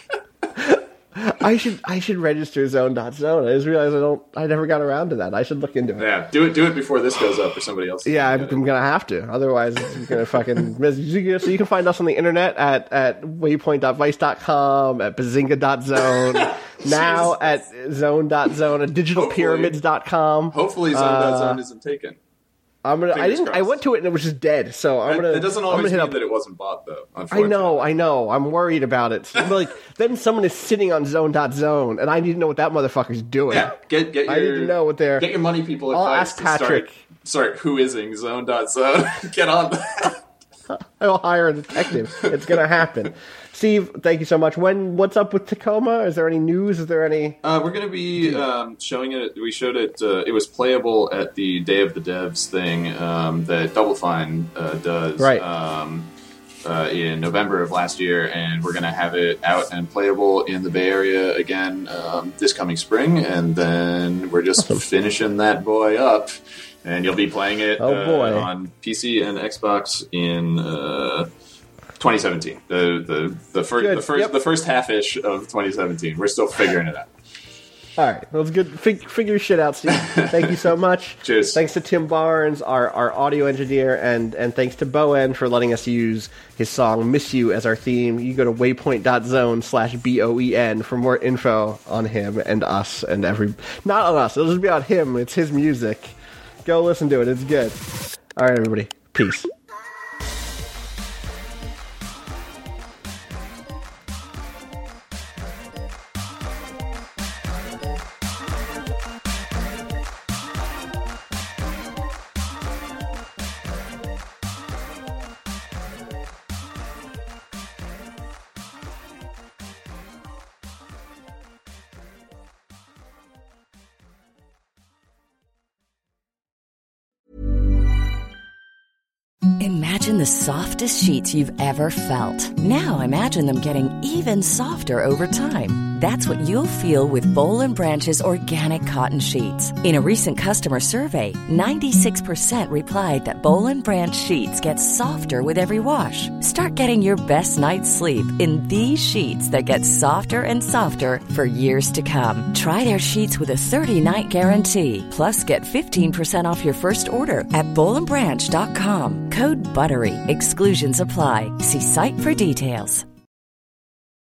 I should I should register zone.zone. I just realized I don't. I never got around to that. I should look into it. Yeah, do it. Do it before this goes up, or somebody else. Yeah, I'm, can get I'm it. gonna have to. Otherwise, it's gonna fucking miss. So you can find us on the internet at at waypoint dot vice dot com, at bazinga dot zone, now at zone dot zone, at digital pyramids dot com. Hopefully, zone Uh, dot zone isn't taken. I'm gonna. I Fingers didn't. I crossed. went to it and it was just dead. So I'm That, gonna. that doesn't I'm gonna always hit mean up. that it wasn't bought, though. I Unfortunately. know, I know. I'm worried about it. I'm like, then someone is sitting on zone dot zone, and I need to know what that motherfucker's doing. Yeah, get get your. I need to know what they're. Get your money people I'll advice ask to Patrick. start, start whoising zone dot zone. Get on that. I'll hire a detective. It's gonna happen. Steve, thank you so much. When? What's up with Tacoma? Is there any news? Is there any? Uh, we're going to be um, showing it. We showed it. Uh, it was playable at the Day of the Devs thing um, that Double Fine uh, does Right. um, uh, in November of last year, and we're going to have it out and playable in the Bay Area again um, this coming spring, and then we're just finishing that boy up, and you'll be playing it Oh, uh, boy. on P C and Xbox in. Uh, twenty seventeen, the the the first Good. the first Yep. the first half ish of twenty seventeen. We're still figuring it out. All right, that was good. Fig- figure your shit out, Steve. Thank you so much. Cheers. Thanks to Tim Barnes, our, our audio engineer, and, and thanks to Bowen for letting us use his song Miss You as our theme. You go to waypoint.zone slash B O E N for more info on him and us and every... Not on us, it'll just be on him. It's his music. Go listen to it, it's good. All right, everybody. Peace. Imagine the softest sheets you've ever felt. Now imagine them getting even softer over time. That's what you'll feel with Boll and Branch's organic cotton sheets. In a recent customer survey, ninety-six percent replied that Boll and Branch sheets get softer with every wash. Start getting your best night's sleep in these sheets that get softer and softer for years to come. Try their sheets with a thirty-night guarantee. Plus, get fifteen percent off your first order at boll and branch dot com. Code BUTTERY. Exclusions apply. See site for details.